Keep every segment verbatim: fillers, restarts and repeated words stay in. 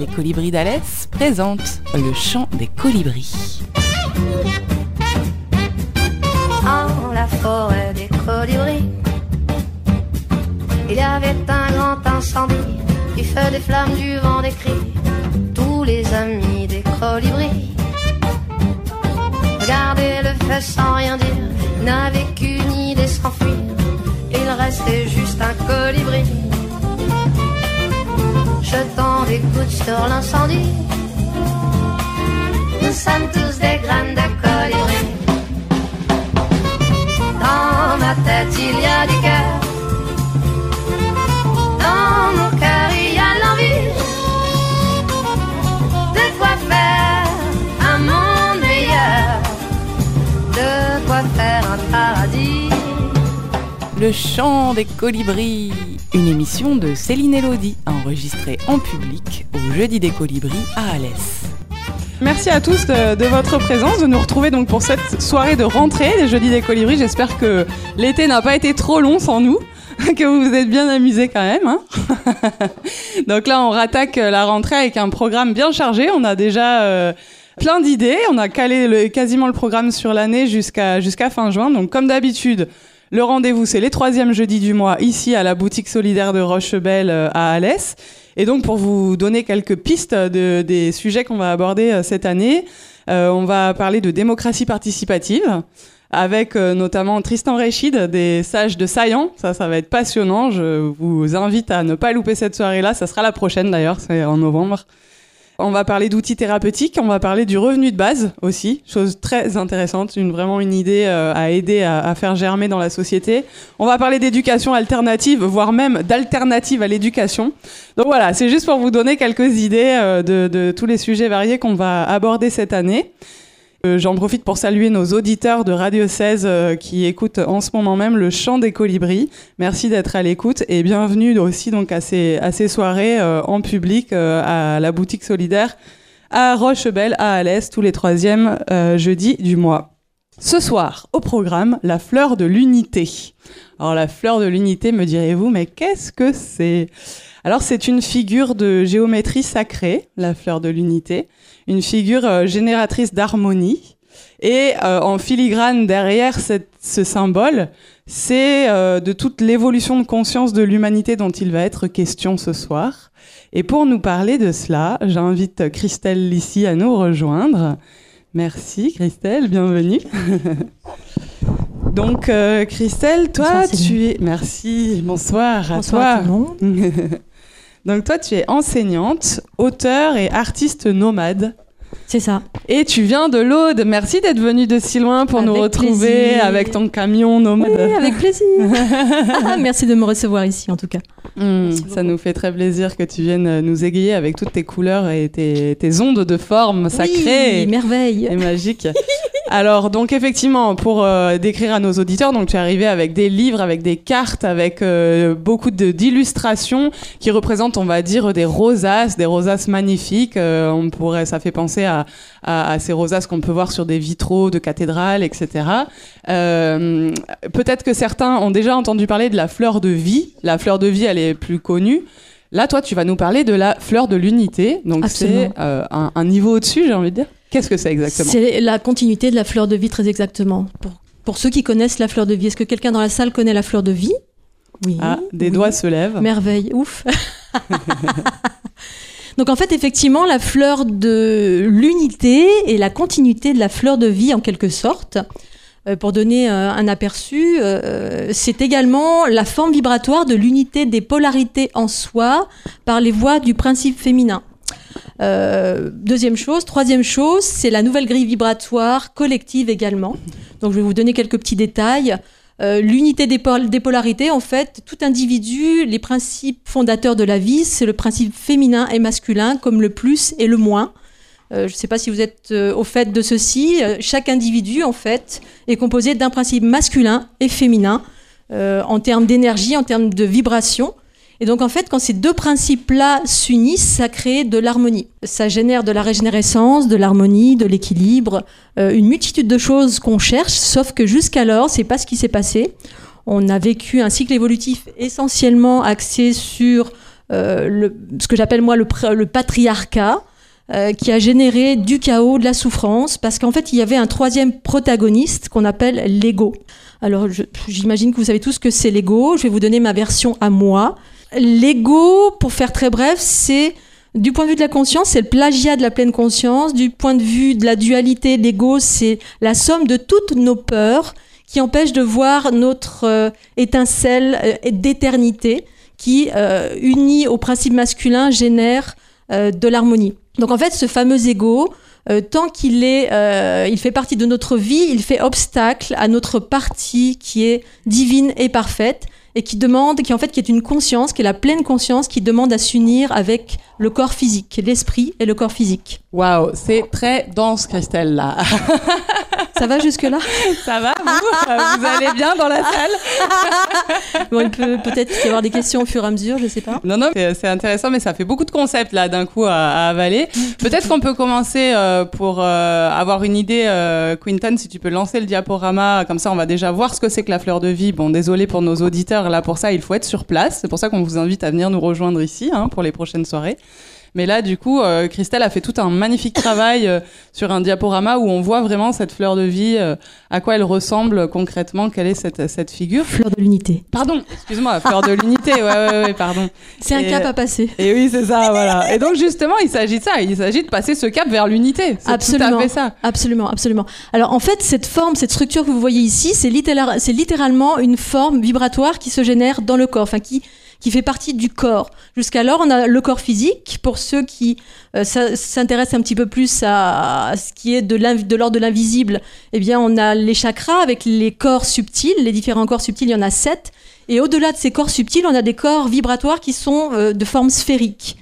Les Colibris d'Alès présentent le chant des colibris. En la forêt des colibris, il y avait un grand incendie, du feu, des flammes, du vent, des cris. Tous les amis des colibris regardaient le feu sans rien dire, n'avaient qu'une idée, s'enfuir. Il restait juste un colibri, jetant des gouttes sur l'incendie. Nous sommes tous des graines de colibri. Dans ma tête il y a du cœur, dans mon cœur il y a l'envie de quoi faire un monde meilleur, de quoi faire un paradis. Le chant des colibris, une émission de Céline Elodie, enregistrée en public au Jeudi des Colibris à Alès. Merci à tous de, de votre présence, de nous retrouver donc pour cette soirée de rentrée des Jeudis des Colibris. J'espère que l'été n'a pas été trop long sans nous, que vous vous êtes bien amusés quand même. Hein. Donc là, on rattaque la rentrée avec un programme bien chargé. On a déjà euh, plein d'idées. On a calé le, quasiment le programme sur l'année jusqu'à, jusqu'à fin juin. Donc comme d'habitude, le rendez-vous, c'est les troisièmes jeudis du mois, ici à la boutique solidaire de Rochebelle à Alès. Et donc, pour vous donner quelques pistes de, des sujets qu'on va aborder euh, cette année, euh, on va parler de démocratie participative, avec euh, notamment Tristan Réchid, des Sages de Saillant. Ça, ça va être passionnant. Je vous invite à ne pas louper cette soirée-là. Ça sera la prochaine, d'ailleurs, c'est en novembre. On va parler d'outils thérapeutiques, on va parler du revenu de base aussi, chose très intéressante, une, vraiment une idée euh, à aider à, à faire germer dans la société. On va parler d'éducation alternative, voire même d'alternative à l'éducation. Donc voilà, c'est juste pour vous donner quelques idées euh, de, de tous les sujets variés qu'on va aborder cette année. Euh, j'en profite pour saluer nos auditeurs de Radio seize euh, qui écoutent en ce moment même le chant des colibris. Merci d'être à l'écoute et bienvenue aussi donc à ces, à ces soirées euh, en public euh, à la boutique solidaire à Rochebelle, à Alès, tous les troisièmes euh, jeudis du mois. Ce soir, au programme, la fleur de l'unité. Alors la fleur de l'unité, me direz-vous, mais qu'est-ce que c'est ? Alors c'est une figure de géométrie sacrée, la fleur de l'unité, une figure euh, génératrice d'harmonie. Et euh, en filigrane derrière cette, ce symbole, c'est euh, de toute l'évolution de conscience de l'humanité dont il va être question ce soir. Et pour nous parler de cela, j'invite Christelle Lissy à nous rejoindre. Merci Christelle, bienvenue. Donc euh, Christelle, toi bonsoir, tu es... Merci, bonsoir à bonsoir toi. À tout le monde. Donc toi tu es enseignante, auteure et artiste nomade. C'est ça. Et tu viens de l'Aude. Merci d'être venue de si loin pour avec nous retrouver plaisir. Avec ton camion nomade. Oui, avec plaisir. Merci de me recevoir ici en tout cas. Mmh, ça nous fait très plaisir que tu viennes nous égayer avec toutes tes couleurs et tes, tes ondes de forme sacrées. Oui, merveille. Et magiques. Alors, donc effectivement, pour euh, décrire à nos auditeurs, donc tu es arrivé avec des livres, avec des cartes, avec euh, beaucoup de, d'illustrations qui représentent, on va dire, des rosaces, des rosaces magnifiques. Euh, on pourrait, ça fait penser à, à, à ces rosaces qu'on peut voir sur des vitraux de cathédrales, et cetera. Euh, peut-être que certains ont déjà entendu parler de la fleur de vie. La fleur de vie, elle est plus connue. Là, toi, tu vas nous parler de la fleur de l'unité. Donc, absolument. C'est euh, un, un niveau au-dessus, j'ai envie de dire. Qu'est-ce que c'est exactement ? C'est la continuité de la fleur de vie, très exactement. Pour, pour ceux qui connaissent la fleur de vie, est-ce que quelqu'un dans la salle connaît la fleur de vie ? Oui. Ah, des oui. doigts se lèvent. Merveille, ouf. Donc en fait, effectivement, la fleur de l'unité est la continuité de la fleur de vie en quelque sorte. Euh, pour donner euh, un aperçu, euh, c'est également la forme vibratoire de l'unité des polarités en soi par les voies du principe féminin. Euh, deuxième chose, troisième chose, c'est la nouvelle grille vibratoire collective également. Donc je vais vous donner quelques petits détails. Euh, l'unité des, pol- des polarités, en fait, tout individu, les principes fondateurs de la vie, c'est le principe féminin et masculin, comme le plus et le moins. Euh, je ne sais pas si vous êtes euh, au fait de ceci. Euh, chaque individu, en fait, est composé d'un principe masculin et féminin euh, en termes d'énergie, en termes de vibration. Et donc, en fait, quand ces deux principes-là s'unissent, ça crée de l'harmonie. Ça génère de la régénérescence, de l'harmonie, de l'équilibre, euh, une multitude de choses qu'on cherche, sauf que jusqu'alors, c'est pas ce qui s'est passé. On a vécu un cycle évolutif essentiellement axé sur euh, le, ce que j'appelle moi le, le patriarcat, euh, qui a généré du chaos, de la souffrance, parce qu'en fait, il y avait un troisième protagoniste qu'on appelle l'ego. Alors, je, j'imagine que vous savez tous ce que c'est l'ego. Je vais vous donner ma version à moi. L'ego, pour faire très bref, c'est, du point de vue de la conscience, c'est le plagiat de la pleine conscience. Du point de vue de la dualité, l'ego, c'est la somme de toutes nos peurs qui empêchent de voir notre euh, étincelle euh, d'éternité qui, euh, unie au principe masculin, génère euh, de l'harmonie. Donc en fait, ce fameux ego, euh, tant qu'il est, euh, il fait partie de notre vie, il fait obstacle à notre partie qui est divine et parfaite, et qui demande, qui en fait qui est une conscience, qui est la pleine conscience, qui demande à s'unir avec le corps physique, l'esprit et le corps physique. Waouh, c'est très dense, Christelle, là. Ça va jusque-là ? Ça va, vous, vous allez bien dans la salle ? Bon, il peut peut-être y avoir des questions au fur et à mesure, je sais pas. Non, non, c'est, c'est intéressant, mais ça fait beaucoup de concepts, là, d'un coup, à, à avaler. Peut-être qu'on peut commencer euh, pour euh, avoir une idée, euh, Quinton, si tu peux lancer le diaporama, comme ça, on va déjà voir ce que c'est que la fleur de vie. Bon, désolé pour nos auditeurs, là, pour ça, il faut être sur place. C'est pour ça qu'on vous invite à venir nous rejoindre ici, hein, pour les prochaines soirées. Mais là, du coup, euh, Christelle a fait tout un magnifique travail euh, sur un diaporama où on voit vraiment cette fleur de vie, euh, à quoi elle ressemble concrètement, quelle est cette, cette figure. Fleur de l'unité. Pardon, excuse-moi, fleur de l'unité, ouais, ouais, ouais, pardon. C'est un et, cap à passer. Et oui, c'est ça, voilà. Et donc, justement, il s'agit de ça, il s'agit de passer ce cap vers l'unité. C'est absolument, tout à fait ça. Absolument, absolument. Alors, en fait, cette forme, cette structure que vous voyez ici, c'est, littéra- c'est littéralement une forme vibratoire qui se génère dans le corps, enfin, qui... qui fait partie du corps. Jusqu'alors, on a le corps physique. Pour ceux qui euh, s'intéressent un petit peu plus à, à ce qui est de, de l'ordre de l'invisible, eh bien, on a les chakras avec les corps subtils. Les différents corps subtils, il y en a sept. Et au-delà de ces corps subtils, on a des corps vibratoires qui sont euh, de forme sphérique.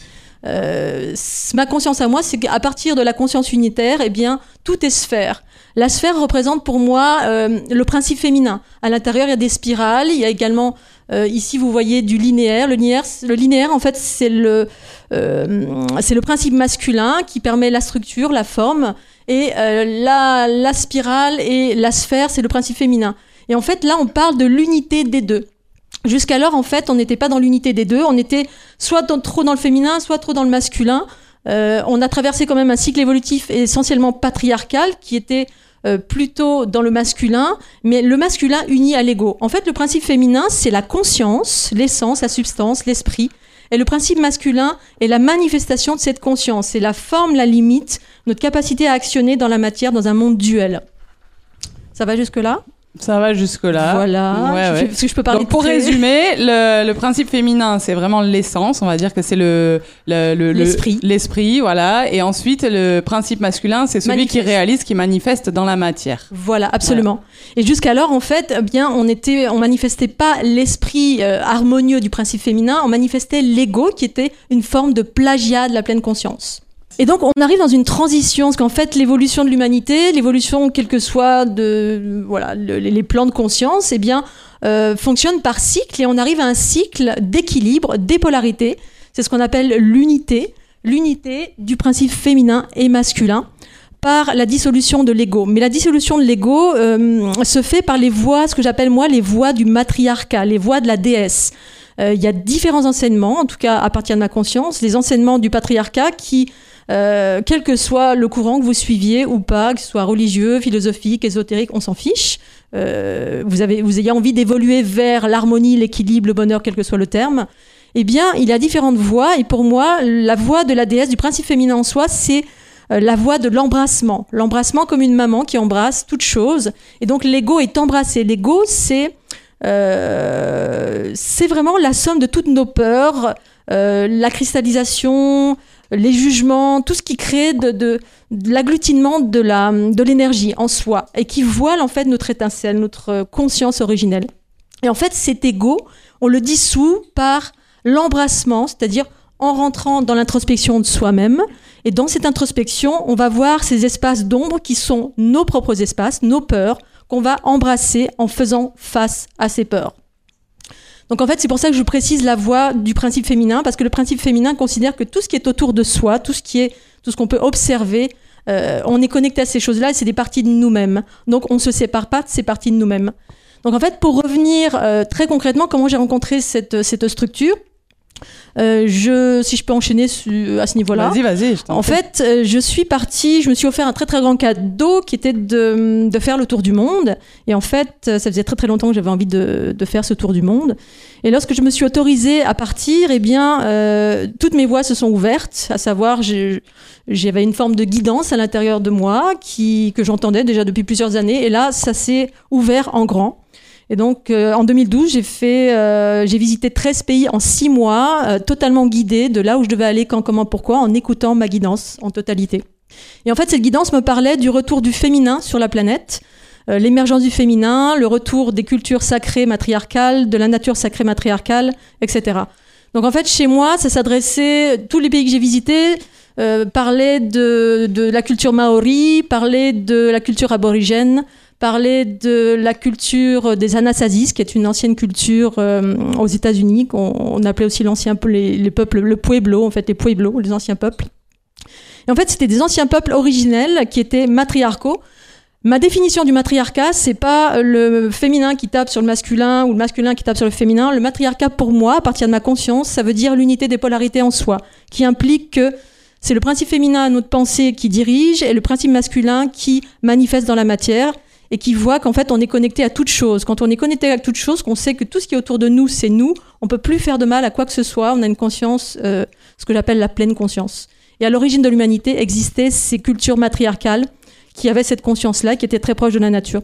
Euh, ma conscience à moi, c'est qu'à partir de la conscience unitaire, eh bien, tout est sphère. La sphère représente pour moi euh, le principe féminin. À l'intérieur, il y a des spirales. Il y a également, euh, ici, vous voyez du linéaire. Le linéaire, le linéaire en fait, c'est le, euh, c'est le principe masculin qui permet la structure, la forme. Et euh, la, la spirale et la sphère, c'est le principe féminin. Et en fait, là, on parle de l'unité des deux. Jusqu'alors, en fait, on n'était pas dans l'unité des deux. On était soit dans, trop dans le féminin, soit trop dans le masculin. Euh, on a traversé quand même un cycle évolutif essentiellement patriarcal qui était euh, plutôt dans le masculin, mais le masculin uni à l'ego. En fait, le principe féminin, c'est la conscience, l'essence, la substance, l'esprit. Et le principe masculin est la manifestation de cette conscience. C'est la forme, la limite, notre capacité à actionner dans la matière, dans un monde duel. Ça va jusque-là ? Ça va jusque-là. Voilà. Ouais, ouais. Je, parce que je peux parler Donc, pour très... résumer, le, le principe féminin, c'est vraiment l'essence. On va dire que c'est le, le, le l'esprit. Le, l'esprit, voilà. Et ensuite, le principe masculin, c'est celui manifeste. qui réalise, qui manifeste dans la matière. Voilà, absolument. Voilà. Et jusqu'alors, en fait, eh bien, on était, on manifestait pas l'esprit euh, harmonieux du principe féminin, on manifestait l'ego, qui était une forme de plagiat de la pleine conscience. Et donc, on arrive dans une transition, parce qu'en fait, l'évolution de l'humanité, l'évolution, quel que soit de, voilà, le, les plans de conscience, eh bien, euh, fonctionne par cycle, et on arrive à un cycle d'équilibre, d'épolarité. C'est ce qu'on appelle l'unité, l'unité du principe féminin et masculin, par la dissolution de l'ego. Mais la dissolution de l'ego euh, se fait par les voies, ce que j'appelle moi les voies du matriarcat, les voies de la déesse. Euh, il y a différents enseignements, en tout cas à partir de ma conscience, les enseignements du patriarcat qui Euh, quel que soit le courant que vous suiviez ou pas, que ce soit religieux, philosophique, ésotérique, on s'en fiche. Euh, vous avez, vous ayez envie d'évoluer vers l'harmonie, l'équilibre, le bonheur, quel que soit le terme. Eh bien, il y a différentes voies. Et pour moi, la voie de la déesse, du principe féminin en soi, c'est euh, la voie de l'embrassement. L'embrassement comme une maman qui embrasse toute chose. Et donc, l'ego est embrassé. L'ego, c'est, euh, c'est vraiment la somme de toutes nos peurs, euh, la cristallisation, les jugements, tout ce qui crée de, de, de l'agglutinement de, la, de l'énergie en soi et qui voile en fait notre étincelle, notre conscience originelle. Et en fait, cet ego, on le dissout par l'embrassement, c'est-à-dire en rentrant dans l'introspection de soi-même. Et dans cette introspection, on va voir ces espaces d'ombre qui sont nos propres espaces, nos peurs, qu'on va embrasser en faisant face à ces peurs. Donc en fait, c'est pour ça que je précise la voie du principe féminin, parce que le principe féminin considère que tout ce qui est autour de soi, tout ce qui est, tout ce qu'on peut observer, euh, on est connecté à ces choses-là et c'est des parties de nous-mêmes. Donc on ne se sépare pas de ces parties de nous-mêmes. Donc en fait, pour revenir euh, très concrètement, comment j'ai rencontré cette, cette structure, Euh, je, si je peux enchaîner su, à ce niveau-là. Vas-y, vas-y. Je t'en En prie. fait, euh, je suis partie, je me suis offert un très très grand cadeau qui était de, de faire le tour du monde. Et en fait, ça faisait très très longtemps que j'avais envie de, de faire ce tour du monde. Et lorsque je me suis autorisée à partir, eh bien, euh, toutes mes voies se sont ouvertes. À savoir, j'ai, j'avais une forme de guidance à l'intérieur de moi qui, que j'entendais déjà depuis plusieurs années. Et là, ça s'est ouvert en grand. Et donc, euh, en deux mille douze, j'ai fait, euh, j'ai visité treize pays en six mois, euh, totalement guidée de là où je devais aller, quand, comment, pourquoi, en écoutant ma guidance en totalité. Et en fait, cette guidance me parlait du retour du féminin sur la planète, euh, l'émergence du féminin, le retour des cultures sacrées matriarcales, de la nature sacrée matriarcale, et cetera. Donc, en fait, chez moi, ça s'adressait, tous les pays que j'ai visités, euh, parlaient de, de la culture maori, parlaient de la culture aborigène, parler de la culture des Anasazis, qui est une ancienne culture euh, aux États-Unis, qu'on on appelait aussi l'ancien les, les peuples, le Pueblo, en fait, les Pueblos, les anciens peuples. Et en fait, c'était des anciens peuples originels qui étaient matriarcaux. Ma définition du matriarcat, c'est pas le féminin qui tape sur le masculin ou le masculin qui tape sur le féminin. Le matriarcat, pour moi, à partir de ma conscience, ça veut dire l'unité des polarités en soi, qui implique que c'est le principe féminin à notre pensée qui dirige et le principe masculin qui manifeste dans la matière, et qui voit qu'en fait on est connecté à toute chose. Quand on est connecté à toute chose, qu'on sait que tout ce qui est autour de nous, c'est nous, on peut plus faire de mal à quoi que ce soit, on a une conscience, euh, ce que j'appelle la pleine conscience. Et à l'origine de l'humanité existaient ces cultures matriarcales qui avaient cette conscience-là, qui étaient très proches de la nature.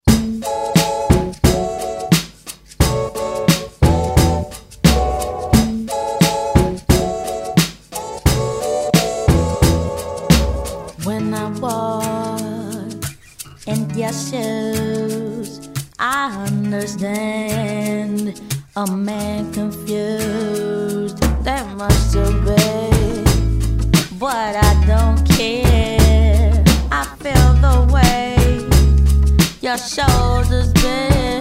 When I walk in your shoes, I understand a man confused. There must have been, but I don't care. I feel the way your shoulders bend.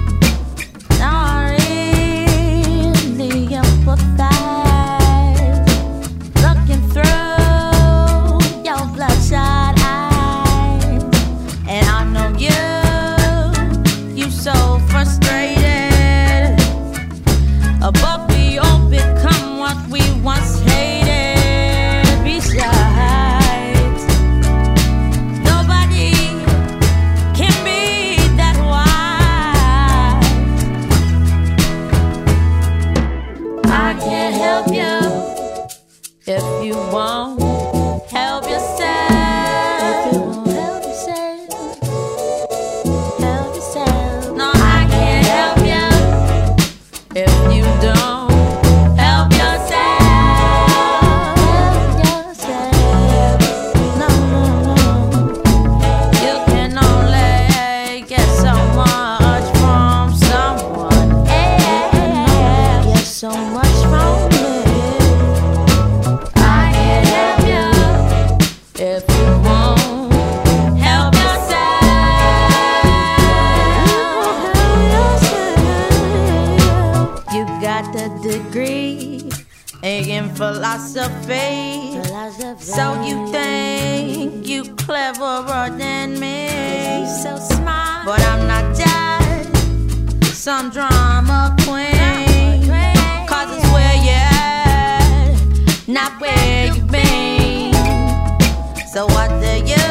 I really empathize, looking through your bloodshot eyes. And I know you, you so frustrated. But we all become what we once hated. Besides, nobody can be that wise. I can't help you if you won't help yourself. If you won't help yourself, help yourself. No, I can't help you if you don't help yourself. Help yourself. No, no, no. You can only get so much from someone. You can only get so much from me. I can't help you if you won't help yourself. You got the degree in philosophy, so you think you cleverer than me. So smart, but I'm not just some drama queen. Cause it's where you're at, not where you've been. So what do you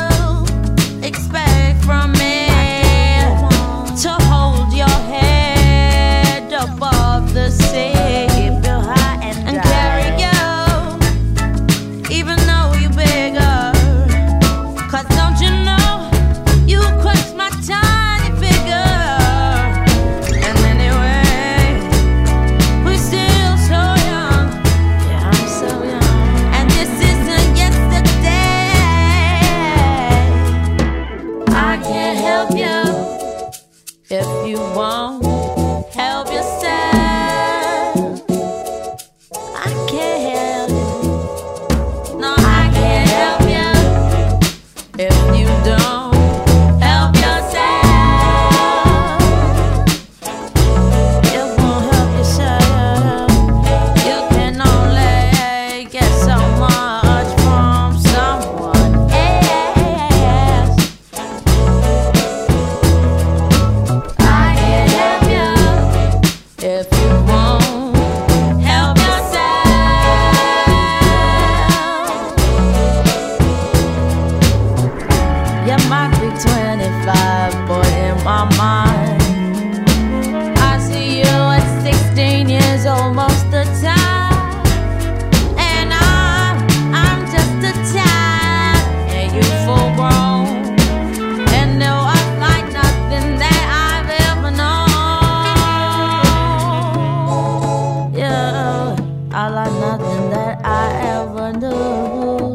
expect from me? To hold your head above the sea and carry you, even though you're bigger. Cause don't you know, you crush my tiny figure. And anyway, time, and I'm, I'm just a child, and you full grown, and there was like nothing that I've ever known. Yeah, I like nothing that I ever knew.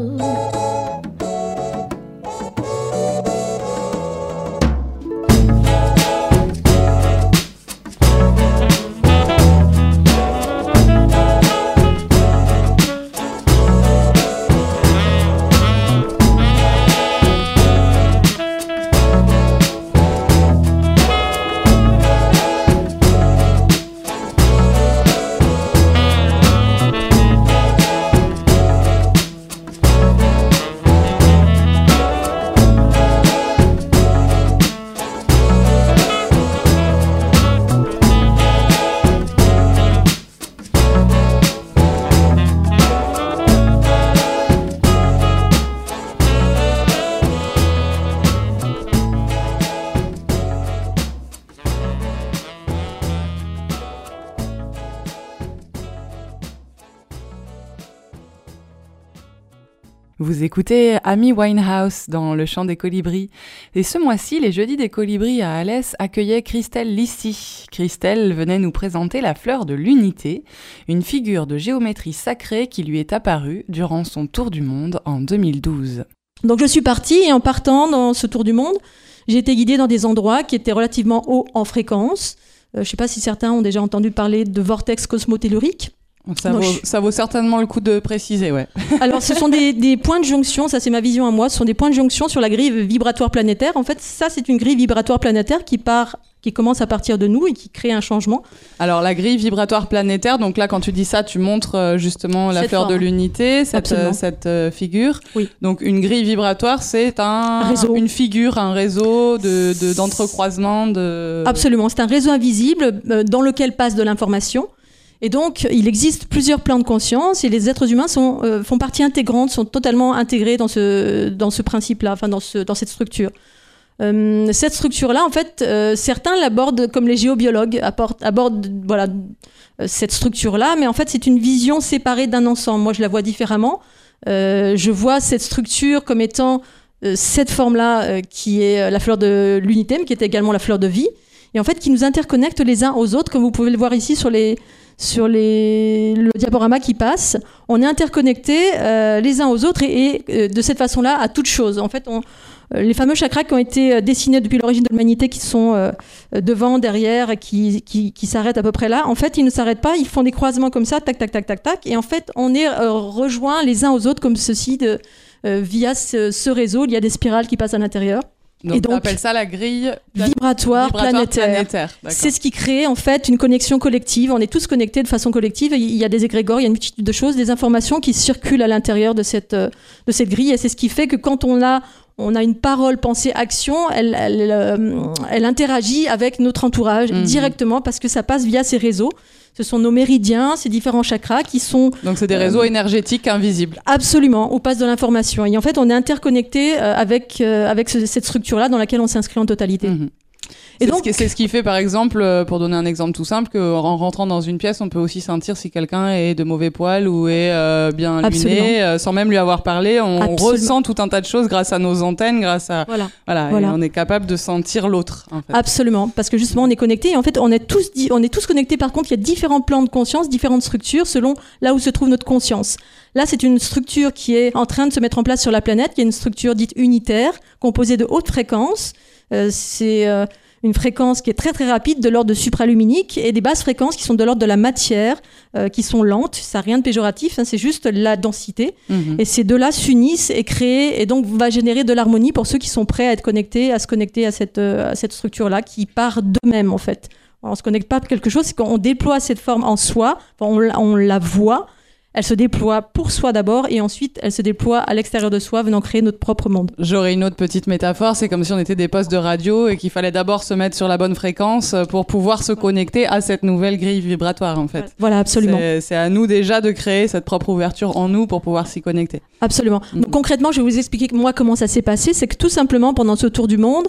Vous écoutez Amy Winehouse dans Le Chant des Colibris. Et ce mois-ci, les Jeudis des Colibris à Alès accueillaient Christelle Lissy. Christelle venait nous présenter la fleur de l'unité, une figure de géométrie sacrée qui lui est apparue durant son tour du monde en deux mille douze. Donc je suis partie et en partant dans ce tour du monde, j'ai été guidée dans des endroits qui étaient relativement hauts en fréquence. Euh, je ne sais pas si certains ont déjà entendu parler de vortex cosmotellurique. Ça vaut, je... ça vaut certainement le coup de préciser, ouais. Alors, ce sont des, des points de jonction, ça c'est ma vision à moi, ce sont des points de jonction sur la grille vibratoire planétaire. En fait, ça c'est une grille vibratoire planétaire qui part, qui commence à partir de nous et qui crée un changement. Alors, la grille vibratoire planétaire, donc là quand tu dis ça, tu montres justement la cette fleur forme. de l'unité, cette, euh, cette euh, figure. Oui. Donc, une grille vibratoire, c'est un, réseau. une figure, un réseau de, de, d'entrecroisement. De... Absolument, c'est un réseau invisible euh, dans lequel passe de l'information. Et donc, il existe plusieurs plans de conscience et les êtres humains sont, euh, font partie intégrante, sont totalement intégrés dans ce, dans ce principe-là, enfin dans, ce, dans cette structure. Euh, cette structure-là, en fait, euh, certains l'abordent comme les géobiologues abordent, abordent voilà, euh, cette structure-là, mais en fait, c'est une vision séparée d'un ensemble. Moi, je la vois différemment. Euh, je vois cette structure comme étant euh, cette forme-là euh, qui est la fleur de l'unité, mais qui est également la fleur de vie, et en fait, qui nous interconnecte les uns aux autres, comme vous pouvez le voir ici sur les... sur les, le diaporama qui passe, on est interconnectés euh, les uns aux autres et, et euh, de cette façon-là à toute chose. En fait, on, euh, les fameux chakras qui ont été dessinés depuis l'origine de l'humanité, qui sont euh, devant, derrière, qui, qui, qui s'arrêtent à peu près là, en fait, ils ne s'arrêtent pas, ils font des croisements comme ça, tac, tac, tac, tac, tac, et en fait, on est euh, rejoints les uns aux autres comme ceci, de, euh, via ce, ce réseau, il y a des spirales qui passent à l'intérieur. Donc, et donc, on appelle ça la grille plan- vibratoire, vibratoire planétaire. planétaire c'est ce qui crée en fait une connexion collective. On est tous connectés de façon collective. Il y a des égrégores, il y a une multitude de choses, des informations qui circulent à l'intérieur de cette, de cette grille. Et c'est ce qui fait que quand on a, on a une parole, pensée, action, elle, elle, elle, elle interagit avec notre entourage mmh. directement parce que ça passe via ces réseaux. Ce sont nos méridiens, ces différents chakras qui sont... Donc c'est des réseaux euh, énergétiques invisibles. Absolument, où passe de l'information. Et en fait, on est interconnecté euh, avec, euh, avec ce, cette structure-là dans laquelle on s'inscrit en totalité. Mmh. Et c'est, donc, ce qui, c'est ce qui fait, par exemple, pour donner un exemple tout simple, qu'en rentrant dans une pièce, on peut aussi sentir si quelqu'un est de mauvais poil ou est euh, bien luminé, euh, sans même lui avoir parlé. On Absolument. ressent tout un tas de choses grâce à nos antennes, grâce à... Voilà. Voilà, voilà. Et on est capable de sentir l'autre, en fait. Absolument, parce que justement, on est connectés. Et en fait, on est tous, on est tous connectés. Par contre, il y a différents plans de conscience, différentes structures, selon là où se trouve notre conscience. Là, c'est une structure qui est en train de se mettre en place sur la planète, qui est une structure dite unitaire, composée de hautes fréquences. Euh, c'est... Euh, une fréquence qui est très très rapide de l'ordre de supraluminique et des basses fréquences qui sont de l'ordre de la matière, euh, qui sont lentes. Ça n'a rien de péjoratif, hein, c'est juste la densité. Mmh. Et ces deux-là s'unissent et créent et donc va générer de l'harmonie pour ceux qui sont prêts à être connectés, à se connecter à cette, euh, à cette structure-là qui part d'eux-mêmes en fait. On ne se connecte pas à quelque chose, c'est qu'on déploie cette forme en soi, on, on la voit. Elle se déploie pour soi d'abord et ensuite elle se déploie à l'extérieur de soi, venant créer notre propre monde. J'aurais une autre petite métaphore, c'est comme si on était des postes de radio et qu'il fallait d'abord se mettre sur la bonne fréquence pour pouvoir se connecter à cette nouvelle grille vibratoire en fait. Voilà, absolument. C'est, c'est à nous déjà de créer cette propre ouverture en nous pour pouvoir s'y connecter. Absolument. Donc concrètement, je vais vous expliquer moi comment ça s'est passé. C'est que tout simplement pendant ce tour du monde,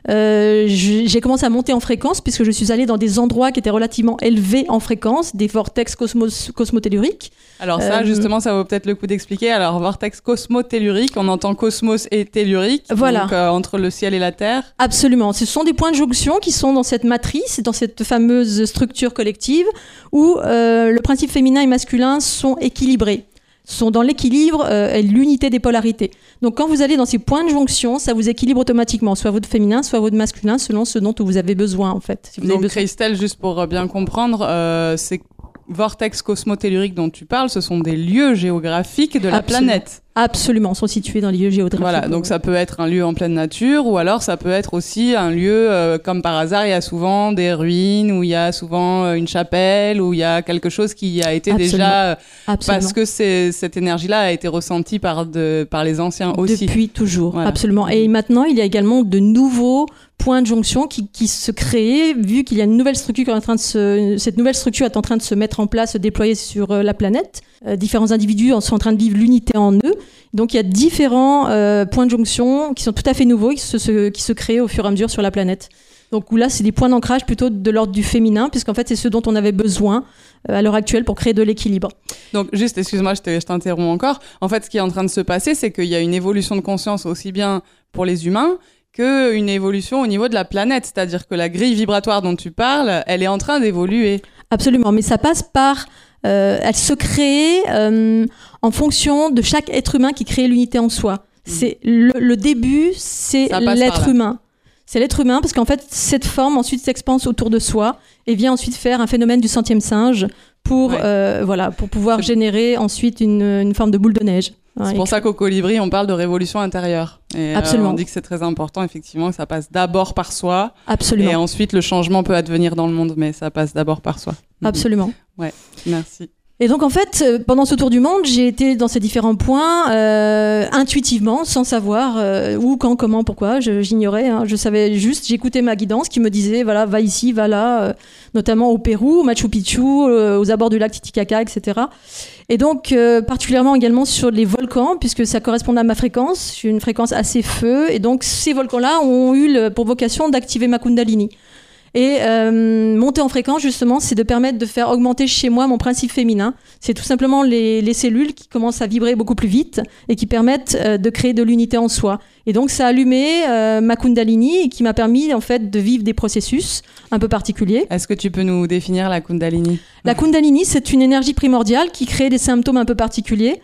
euh, j'ai commencé à monter en fréquence puisque je suis allée dans des endroits qui étaient relativement élevés en fréquence, des vortex cosmos, cosmotelluriques. Alors ça, euh, justement, ça vaut peut-être le coup d'expliquer. Alors, vortex cosmotellurique, on entend cosmos et tellurique, voilà. donc euh, entre le ciel et la terre. Absolument. Ce sont des points de jonction qui sont dans cette matrice, dans cette fameuse structure collective où euh, le principe féminin et masculin sont équilibrés. sont dans l'équilibre euh, et l'unité des polarités. Donc quand vous allez dans ces points de jonction, ça vous équilibre automatiquement, soit votre féminin, soit votre masculin, selon ce dont vous avez besoin en fait. Si vous Donc avez besoin. Christelle, juste pour bien comprendre, euh, ces vortex cosmotelluriques dont tu parles, ce sont des lieux géographiques de la Absolument. planète. Absolument, sont situés dans les lieux géographiques. Voilà, donc ça peut être un lieu en pleine nature, ou alors ça peut être aussi un lieu, euh, comme par hasard, il y a souvent des ruines, où il y a souvent euh, une chapelle, où il y a quelque chose qui a été Absolument. déjà... euh, Absolument. Parce que c'est, cette énergie-là a été ressentie par, de, par les anciens aussi. Depuis toujours, Voilà. absolument. Et maintenant, il y a également de nouveaux points de jonction qui, qui se créent, vu qu'il y a une nouvelle structure qui est en train de se, cette nouvelle structure est en train de se mettre en place, se déployer sur euh, la planète. Euh, différents individus sont en train de vivre l'unité en eux. Donc il y a différents euh, points de jonction qui sont tout à fait nouveaux, qui se, se, qui se créent au fur et à mesure sur la planète. Donc où là, c'est des points d'ancrage plutôt de l'ordre du féminin, puisqu'en fait, c'est ce dont on avait besoin euh, à l'heure actuelle pour créer de l'équilibre. Donc juste, excuse-moi, je, te, je t'interromps encore. En fait, ce qui est en train de se passer, c'est qu'il y a une évolution de conscience aussi bien pour les humains qu'une évolution au niveau de la planète. C'est-à-dire que la grille vibratoire dont tu parles, elle est en train d'évoluer. Absolument, mais ça passe par... Euh, elle se crée euh, en fonction de chaque être humain qui crée l'unité en soi. Mmh. C'est le, le début, c'est l'être humain. C'est l'être humain parce qu'en fait, cette forme ensuite s'expanse autour de soi et vient ensuite faire un phénomène du centième singe pour, ouais. euh, voilà, pour pouvoir c'est... générer ensuite une, une forme de boule de neige. C'est pour ça qu'au Colibri, on parle de révolution intérieure. Et Absolument. Euh, on dit que c'est très important, effectivement, que ça passe d'abord par soi. Absolument. Et ensuite, le changement peut advenir dans le monde, mais ça passe d'abord par soi. Absolument. Mmh. Ouais, merci. Et donc en fait, pendant ce tour du monde, j'ai été dans ces différents points euh, intuitivement, sans savoir euh, où, quand, comment, pourquoi. Je, j'ignorais. Hein. Je savais juste, j'écoutais ma guidance qui me disait voilà, va ici, va là, euh, notamment au Pérou, au Machu Picchu, euh, aux abords du lac Titicaca, et cetera. Et donc euh, particulièrement également sur les volcans, puisque ça correspond à ma fréquence. J'ai une fréquence assez feu, et donc ces volcans-là ont eu le, pour vocation d'activer ma Kundalini. Et euh, monter en fréquence, justement, c'est de permettre de faire augmenter chez moi mon principe féminin. C'est tout simplement les, les cellules qui commencent à vibrer beaucoup plus vite et qui permettent euh, de créer de l'unité en soi. Et donc, ça a allumé euh, ma Kundalini et qui m'a permis, en fait, de vivre des processus un peu particuliers. Est-ce que tu peux nous définir la Kundalini ? La Kundalini, c'est une énergie primordiale qui crée des symptômes un peu particuliers.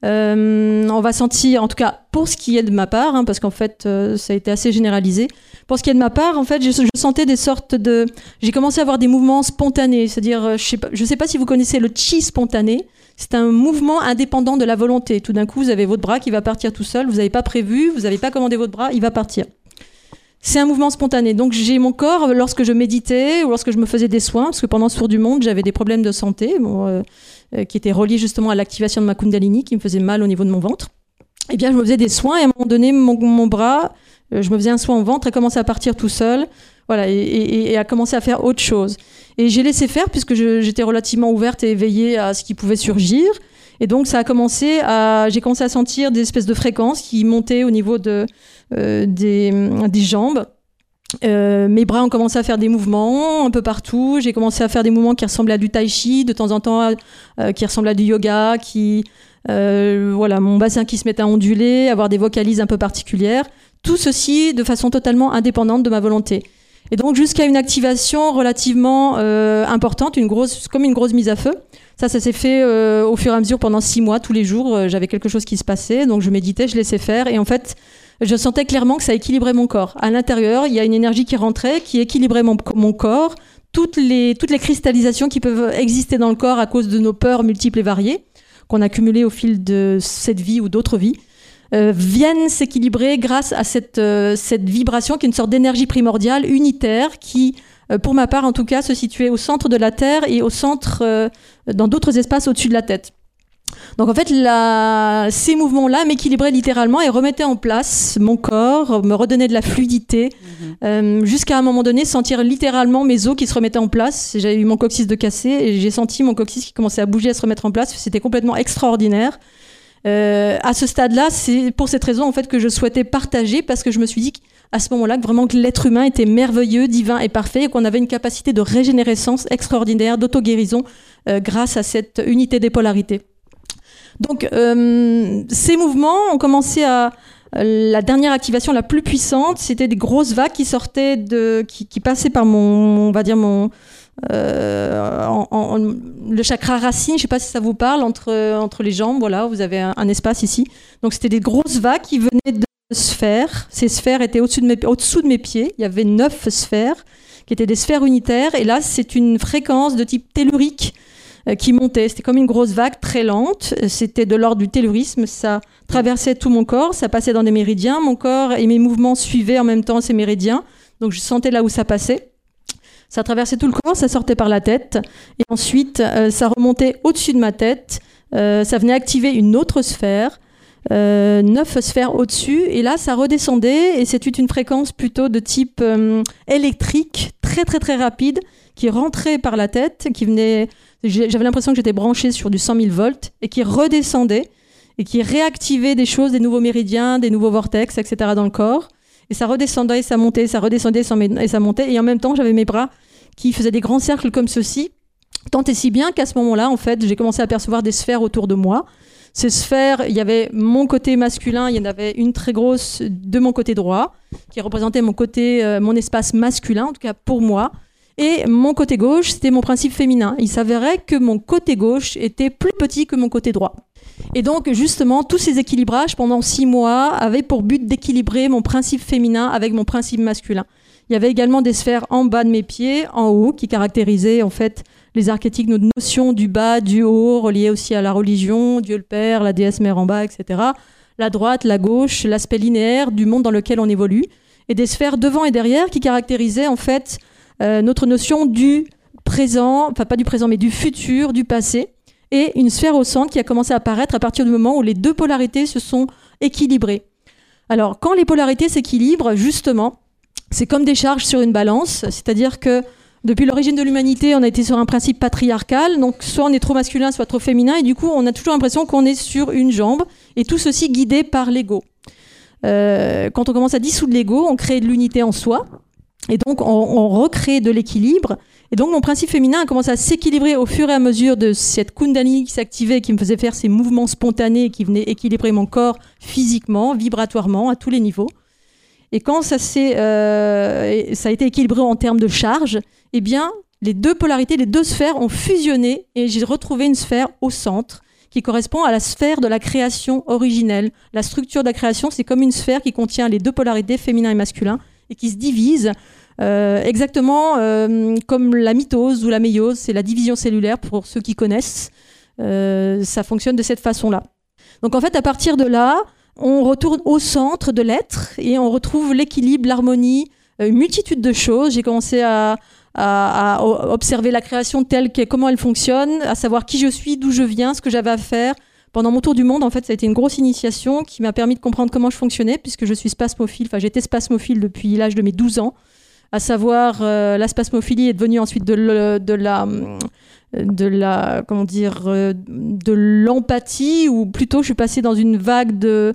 Euh, on va sentir, en tout cas pour ce qui est de ma part, hein, parce qu'en fait euh, ça a été assez généralisé. Pour ce qui est de ma part, en fait, je, je sentais des sortes de, j'ai commencé à avoir des mouvements spontanés, c'est-à-dire, euh, je sais pas, je sais pas si vous connaissez le chi spontané. C'est un mouvement indépendant de la volonté. Tout d'un coup, vous avez votre bras qui va partir tout seul. Vous n'avez pas prévu, vous n'avez pas commandé votre bras, il va partir. C'est un mouvement spontané. Donc j'ai mon corps, lorsque je méditais ou lorsque je me faisais des soins, parce que pendant ce tour du monde, j'avais des problèmes de santé, bon, euh, euh, qui étaient reliés justement à l'activation de ma Kundalini, qui me faisait mal au niveau de mon ventre. Eh bien, je me faisais des soins et à un moment donné, mon, mon bras, euh, je me faisais un soin au ventre et commençait à partir tout seul, voilà, et, et, et à commencer à faire autre chose. Et j'ai laissé faire puisque je, j'étais relativement ouverte et éveillée à ce qui pouvait surgir. Et donc, ça a commencé à, j'ai commencé à sentir des espèces de fréquences qui montaient au niveau de, euh, des, des jambes. Euh, mes bras ont commencé à faire des mouvements un peu partout. J'ai commencé à faire des mouvements qui ressemblaient à du tai chi, de temps en temps, euh, qui ressemblaient à du yoga, qui, euh, voilà, mon bassin qui se mettait à onduler, avoir des vocalises un peu particulières. Tout ceci de façon totalement indépendante de ma volonté. Et donc, jusqu'à une activation relativement euh, importante, une grosse, comme une grosse mise à feu. Ça, ça s'est fait euh, au fur et à mesure pendant six mois, tous les jours. Euh, j'avais quelque chose qui se passait, donc je méditais, je laissais faire. Et en fait, je sentais clairement que ça équilibrait mon corps. À l'intérieur, il y a une énergie qui rentrait, qui équilibrait mon, mon corps. Toutes les, toutes les cristallisations qui peuvent exister dans le corps à cause de nos peurs multiples et variées, qu'on a cumulées au fil de cette vie ou d'autres vies, euh, viennent s'équilibrer grâce à cette, euh, cette vibration qui est une sorte d'énergie primordiale, unitaire, qui... pour ma part en tout cas, se situait au centre de la Terre et au centre, euh, dans d'autres espaces au-dessus de la tête. Donc en fait, la... ces mouvements-là m'équilibraient littéralement et remettaient en place mon corps, me redonnaient de la fluidité, mmh. euh, jusqu'à un moment donné sentir littéralement mes os qui se remettaient en place. J'avais eu mon coccyx de cassé et j'ai senti mon coccyx qui commençait à bouger, à se remettre en place. C'était complètement extraordinaire. Euh, à ce stade-là, c'est pour cette raison en fait que je souhaitais partager, parce que je me suis dit à ce moment-là que vraiment que l'être humain était merveilleux, divin et parfait, et qu'on avait une capacité de régénérescence extraordinaire, d'auto-guérison, euh, grâce à cette unité des polarités. Donc, euh, ces mouvements ont commencé à... La dernière activation la plus puissante, c'était des grosses vagues qui sortaient de... qui, qui passaient par mon... on va dire mon... Euh, en, en, le chakra racine, je ne sais pas si ça vous parle, entre, entre les jambes, voilà, vous avez un, un espace ici. Donc, c'était des grosses vagues qui venaient de sphères. Ces sphères étaient au-dessus de mes, au-dessous de mes pieds. Il y avait neuf sphères qui étaient des sphères unitaires. Et là, c'est une fréquence de type tellurique euh, qui montait. C'était comme une grosse vague très lente. C'était de l'ordre du tellurisme. Ça traversait tout mon corps. Ça passait dans des méridiens. Mon corps et mes mouvements suivaient en même temps ces méridiens. Donc, je sentais là où ça passait. Ça traversait tout le corps. Ça sortait par la tête. Et ensuite, euh, ça remontait au-dessus de ma tête. Euh, ça venait activer une autre sphère. Euh, neuf sphères au-dessus, et là ça redescendait, et c'était une fréquence plutôt de type euh, électrique, très très très rapide, qui rentrait par la tête, qui venait, j'avais l'impression que j'étais branchée sur du cent mille volts, et qui redescendait, et qui réactivait des choses, des nouveaux méridiens, des nouveaux vortex, et cetera dans le corps, et ça redescendait, et ça montait, ça redescendait, et ça montait, et en même temps j'avais mes bras qui faisaient des grands cercles comme ceci, tant et si bien qu'à ce moment-là, en fait, j'ai commencé à percevoir des sphères autour de moi. Ces sphères, il y avait mon côté masculin, il y en avait une très grosse de mon côté droit, qui représentait mon côté, euh, mon espace masculin, en tout cas pour moi. Et mon côté gauche, c'était mon principe féminin. Il s'avérait que mon côté gauche était plus petit que mon côté droit. Et donc, justement, tous ces équilibrages pendant six mois avaient pour but d'équilibrer mon principe féminin avec mon principe masculin. Il y avait également des sphères en bas de mes pieds, en haut, qui caractérisaient en fait les archétypes, nos notions du bas, du haut, reliées aussi à la religion, Dieu le Père, la déesse mère en bas, et cetera. La droite, la gauche, l'aspect linéaire du monde dans lequel on évolue. Et des sphères devant et derrière qui caractérisaient en fait euh, notre notion du présent, enfin pas du présent, mais du futur, du passé. Et une sphère au centre qui a commencé à apparaître à partir du moment où les deux polarités se sont équilibrées. Alors, quand les polarités s'équilibrent, justement, c'est comme des charges sur une balance, c'est-à-dire que depuis l'origine de l'humanité, on a été sur un principe patriarcal, donc soit on est trop masculin, soit trop féminin, et du coup, on a toujours l'impression qu'on est sur une jambe, et tout ceci guidé par l'ego. Euh, quand on commence à dissoudre l'ego, on crée de l'unité en soi, et donc on, on recrée de l'équilibre. Et donc mon principe féminin a commencé à s'équilibrer au fur et à mesure de cette kundalini qui s'activait, et qui me faisait faire ces mouvements spontanés qui venaient équilibrer mon corps physiquement, vibratoirement, à tous les niveaux. Et quand ça, s'est, euh, ça a été équilibré en termes de charge, eh bien, les deux polarités, les deux sphères ont fusionné, et j'ai retrouvé une sphère au centre qui correspond à la sphère de la création originelle. La structure de la création, c'est comme une sphère qui contient les deux polarités, féminin et masculin, et qui se divise euh, exactement euh, comme la mitose ou la méiose, c'est la division cellulaire pour ceux qui connaissent. Euh, ça fonctionne de cette façon-là. Donc en fait, à partir de là, on retourne au centre de l'être et on retrouve l'équilibre, l'harmonie, une multitude de choses. J'ai commencé à, à, à observer la création telle qu'elle, comment elle fonctionne, à savoir qui je suis, d'où je viens, ce que j'avais à faire. Pendant mon tour du monde, en fait, ça a été une grosse initiation qui m'a permis de comprendre comment je fonctionnais, puisque je suis spasmophile, enfin j'étais spasmophile depuis l'âge de mes douze ans, à savoir euh, la spasmophilie est devenue ensuite de, le, de la... de la comment dire euh, de l'empathie, ou plutôt je suis passée dans une vague de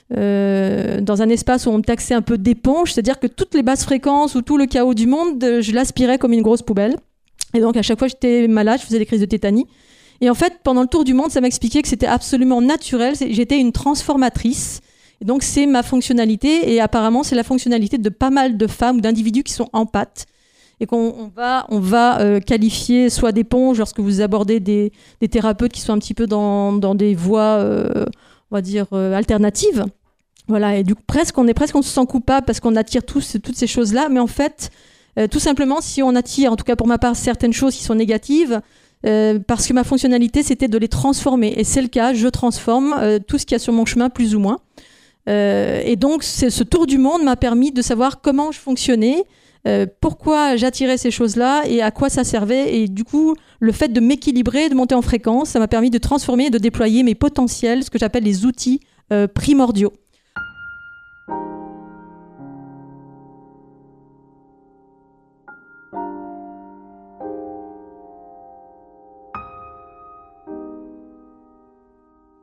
euh, dans un espace où on me taxait un peu d'éponge, c'est-à-dire que toutes les basses fréquences ou tout le chaos du monde, je l'aspirais comme une grosse poubelle, et donc à chaque fois j'étais malade, je faisais des crises de tétanie. Et en fait pendant le tour du monde, ça m'expliquait que c'était absolument naturel, j'étais une transformatrice. Et donc c'est ma fonctionnalité, et apparemment c'est la fonctionnalité de pas mal de femmes ou d'individus qui sont empathes, et qu'on on va, on va euh, qualifier soit d'éponge lorsque vous abordez des, des thérapeutes qui sont un petit peu dans, dans des voies, euh, on va dire, euh, alternatives. Voilà, et du coup, presque, on est presque, on se sent coupable parce qu'on attire tous, toutes ces choses-là, mais en fait, euh, tout simplement, si on attire, en tout cas pour ma part, certaines choses qui sont négatives, euh, parce que ma fonctionnalité, c'était de les transformer. Et c'est le cas, je transforme euh, tout ce qu'il y a sur mon chemin, plus ou moins. Euh, et donc, c'est, ce tour du monde m'a permis de savoir comment je fonctionnais, Euh, pourquoi j'attirais ces choses-là et à quoi ça servait. Et du coup, le fait de m'équilibrer, de monter en fréquence, ça m'a permis de transformer et de déployer mes potentiels, ce que j'appelle les outils euh, primordiaux.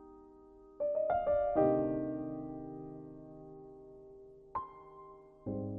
Thank you.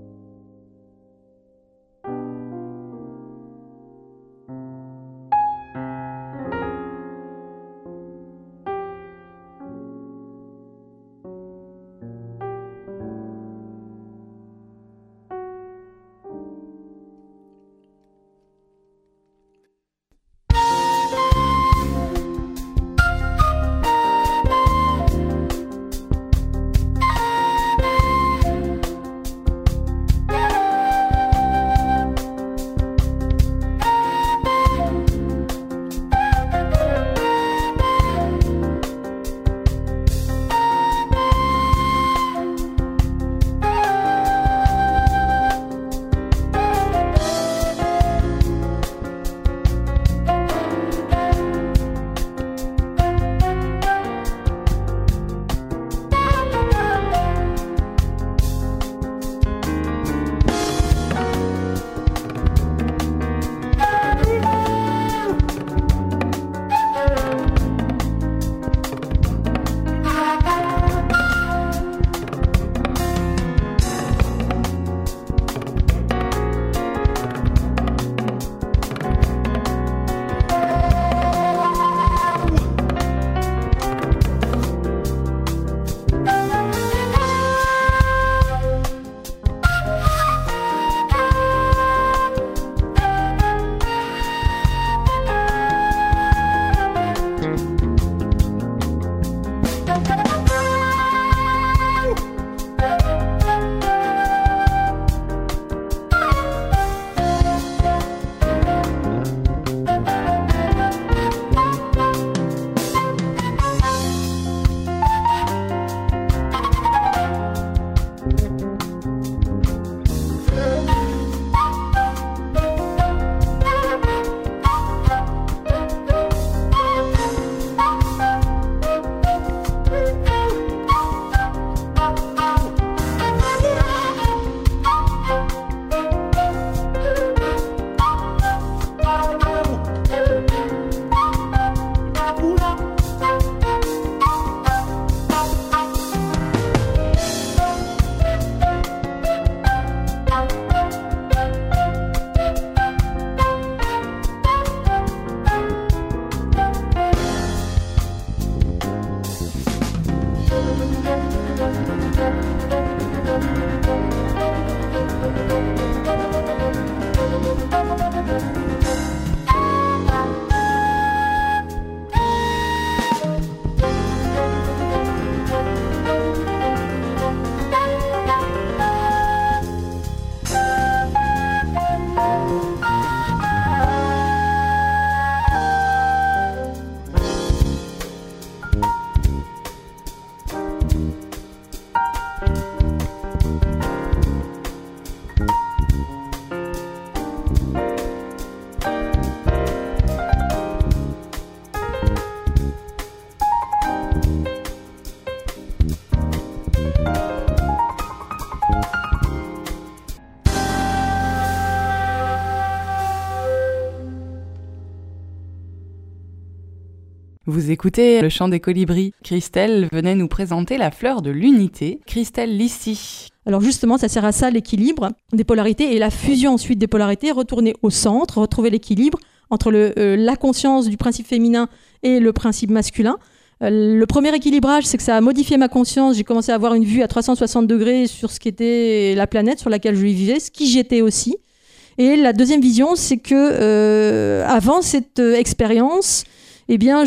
Vous écoutez Le Chant des Colibris. Christelle venait nous présenter la fleur de l'unité. Christelle Lissy. Alors justement, ça sert à ça, l'équilibre des polarités et la fusion ensuite des polarités, retourner au centre, retrouver l'équilibre entre le, euh, la conscience du principe féminin et le principe masculin. Euh, le premier équilibrage, c'est que ça a modifié ma conscience. J'ai commencé à avoir une vue à trois cent soixante degrés sur ce qu'était la planète sur laquelle je vivais, ce qui j'étais aussi. Et la deuxième vision, c'est que euh, avant cette euh, expérience, eh bien,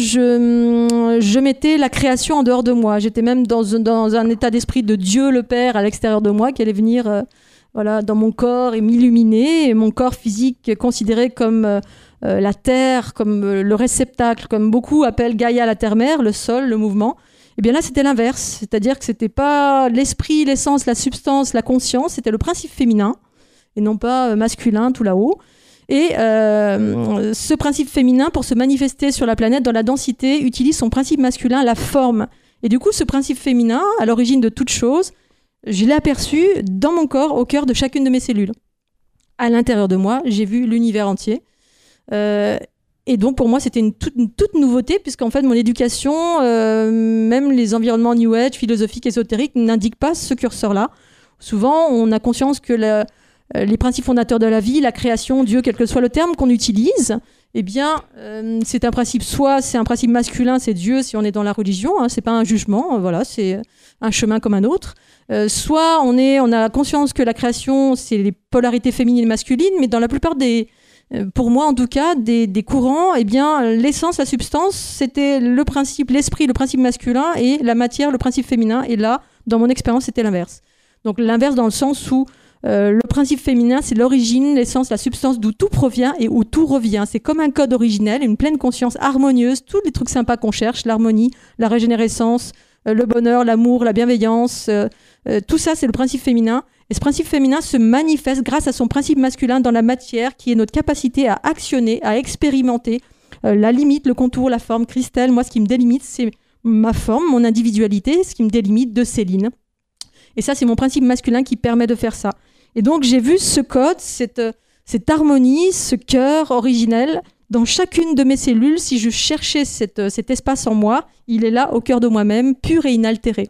je, je mettais la création en dehors de moi. J'étais même dans, dans un état d'esprit de Dieu le Père à l'extérieur de moi qui allait venir euh, voilà, dans mon corps et m'illuminer. Et mon corps physique considéré comme euh, euh, la terre, comme euh, le réceptacle, comme beaucoup appellent Gaïa la terre-mère, le sol, le mouvement. Eh bien là, c'était l'inverse. C'est-à-dire que c'était pas l'esprit, l'essence, la substance, la conscience. C'était le principe féminin et non pas euh, masculin tout là-haut. Et euh, ce principe féminin, pour se manifester sur la planète dans la densité, utilise son principe masculin, la forme. Et du coup, ce principe féminin, à l'origine de toute chose, je l'ai aperçu dans mon corps, au cœur de chacune de mes cellules. À l'intérieur de moi, j'ai vu l'univers entier. Euh, et donc, pour moi, c'était une toute, une toute nouveauté, puisqu'en fait, mon éducation, euh, même les environnements New Age, philosophiques, ésotériques, n'indiquent pas ce curseur-là. Souvent, on a conscience que la... les principes fondateurs de la vie, la création, Dieu, quel que soit le terme qu'on utilise, eh bien, euh, c'est un principe, soit c'est un principe masculin, c'est Dieu si on est dans la religion, hein, c'est pas un jugement, euh, voilà, c'est un chemin comme un autre. Euh, soit on, est, on a conscience que la création, c'est les polarités féminines et masculines, mais dans la plupart des, euh, pour moi en tout cas, des, des courants, eh bien, l'essence, la substance, c'était le principe, l'esprit, le principe masculin, et la matière, le principe féminin, et là, dans mon expérience, c'était l'inverse. Donc l'inverse dans le sens où Euh, le principe féminin, c'est l'origine, l'essence, la substance d'où tout provient et où tout revient. C'est comme un code originel, une pleine conscience harmonieuse, tous les trucs sympas qu'on cherche, l'harmonie, la régénérescence, euh, le bonheur, l'amour, la bienveillance, euh, euh, tout ça, c'est le principe féminin. Et ce principe féminin se manifeste grâce à son principe masculin dans la matière, qui est notre capacité à actionner, à expérimenter euh, la limite, le contour, la forme. Christelle, moi, ce qui me délimite, c'est ma forme, mon individualité, ce qui me délimite de Céline. Et ça, c'est mon principe masculin qui permet de faire ça. Et donc, j'ai vu ce code, cette, cette harmonie, ce cœur originel dans chacune de mes cellules. Si je cherchais cette, cet espace en moi, il est là, au cœur de moi-même, pur et inaltéré.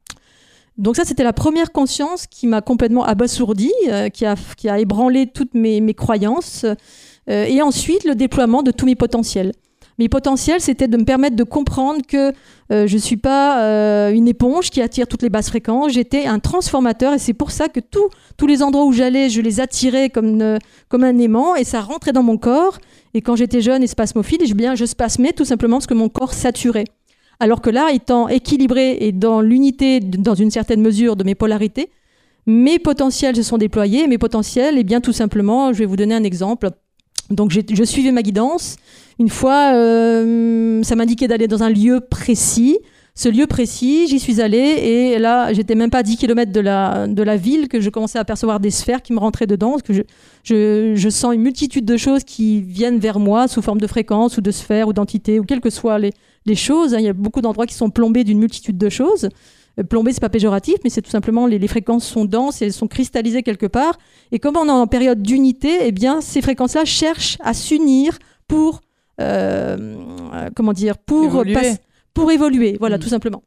Donc ça, c'était la première conscience qui m'a complètement abasourdie, euh, qui, a, qui a ébranlé toutes mes, mes croyances. Euh, et ensuite, le déploiement de tous mes potentiels. Mes potentiels, c'était de me permettre de comprendre que euh, je ne suis pas euh, une éponge qui attire toutes les basses fréquences. J'étais un transformateur et c'est pour ça que tout, tous les endroits où j'allais, je les attirais comme, euh, comme un aimant et ça rentrait dans mon corps. Et quand j'étais jeune et spasmophile, eh bien, je spasmais tout simplement parce que mon corps saturait. Alors que là, étant équilibré et dans l'unité, dans une certaine mesure, de mes polarités, mes potentiels se sont déployés. Mes potentiels, eh bien, tout simplement, je vais vous donner un exemple. Donc, j'ai, je suivais ma guidance. Une fois, euh, ça m'indiquait d'aller dans un lieu précis. Ce lieu précis, j'y suis allée et là, j'étais même pas à dix kilomètres de la, de la ville que je commençais à apercevoir des sphères qui me rentraient dedans. Parce que je, je, je sens une multitude de choses qui viennent vers moi sous forme de fréquences ou de sphères ou d'entités ou quelles que soient les, les choses. Il y a beaucoup d'endroits qui sont plombés d'une multitude de choses. Plombé, c'est pas péjoratif, mais c'est tout simplement les, les fréquences sont denses et elles sont cristallisées quelque part. Et comme on est en période d'unité, eh bien, ces fréquences-là cherchent à s'unir pour, euh, euh, comment dire, pour évoluer. Pas, pour évoluer, voilà, mmh. tout simplement.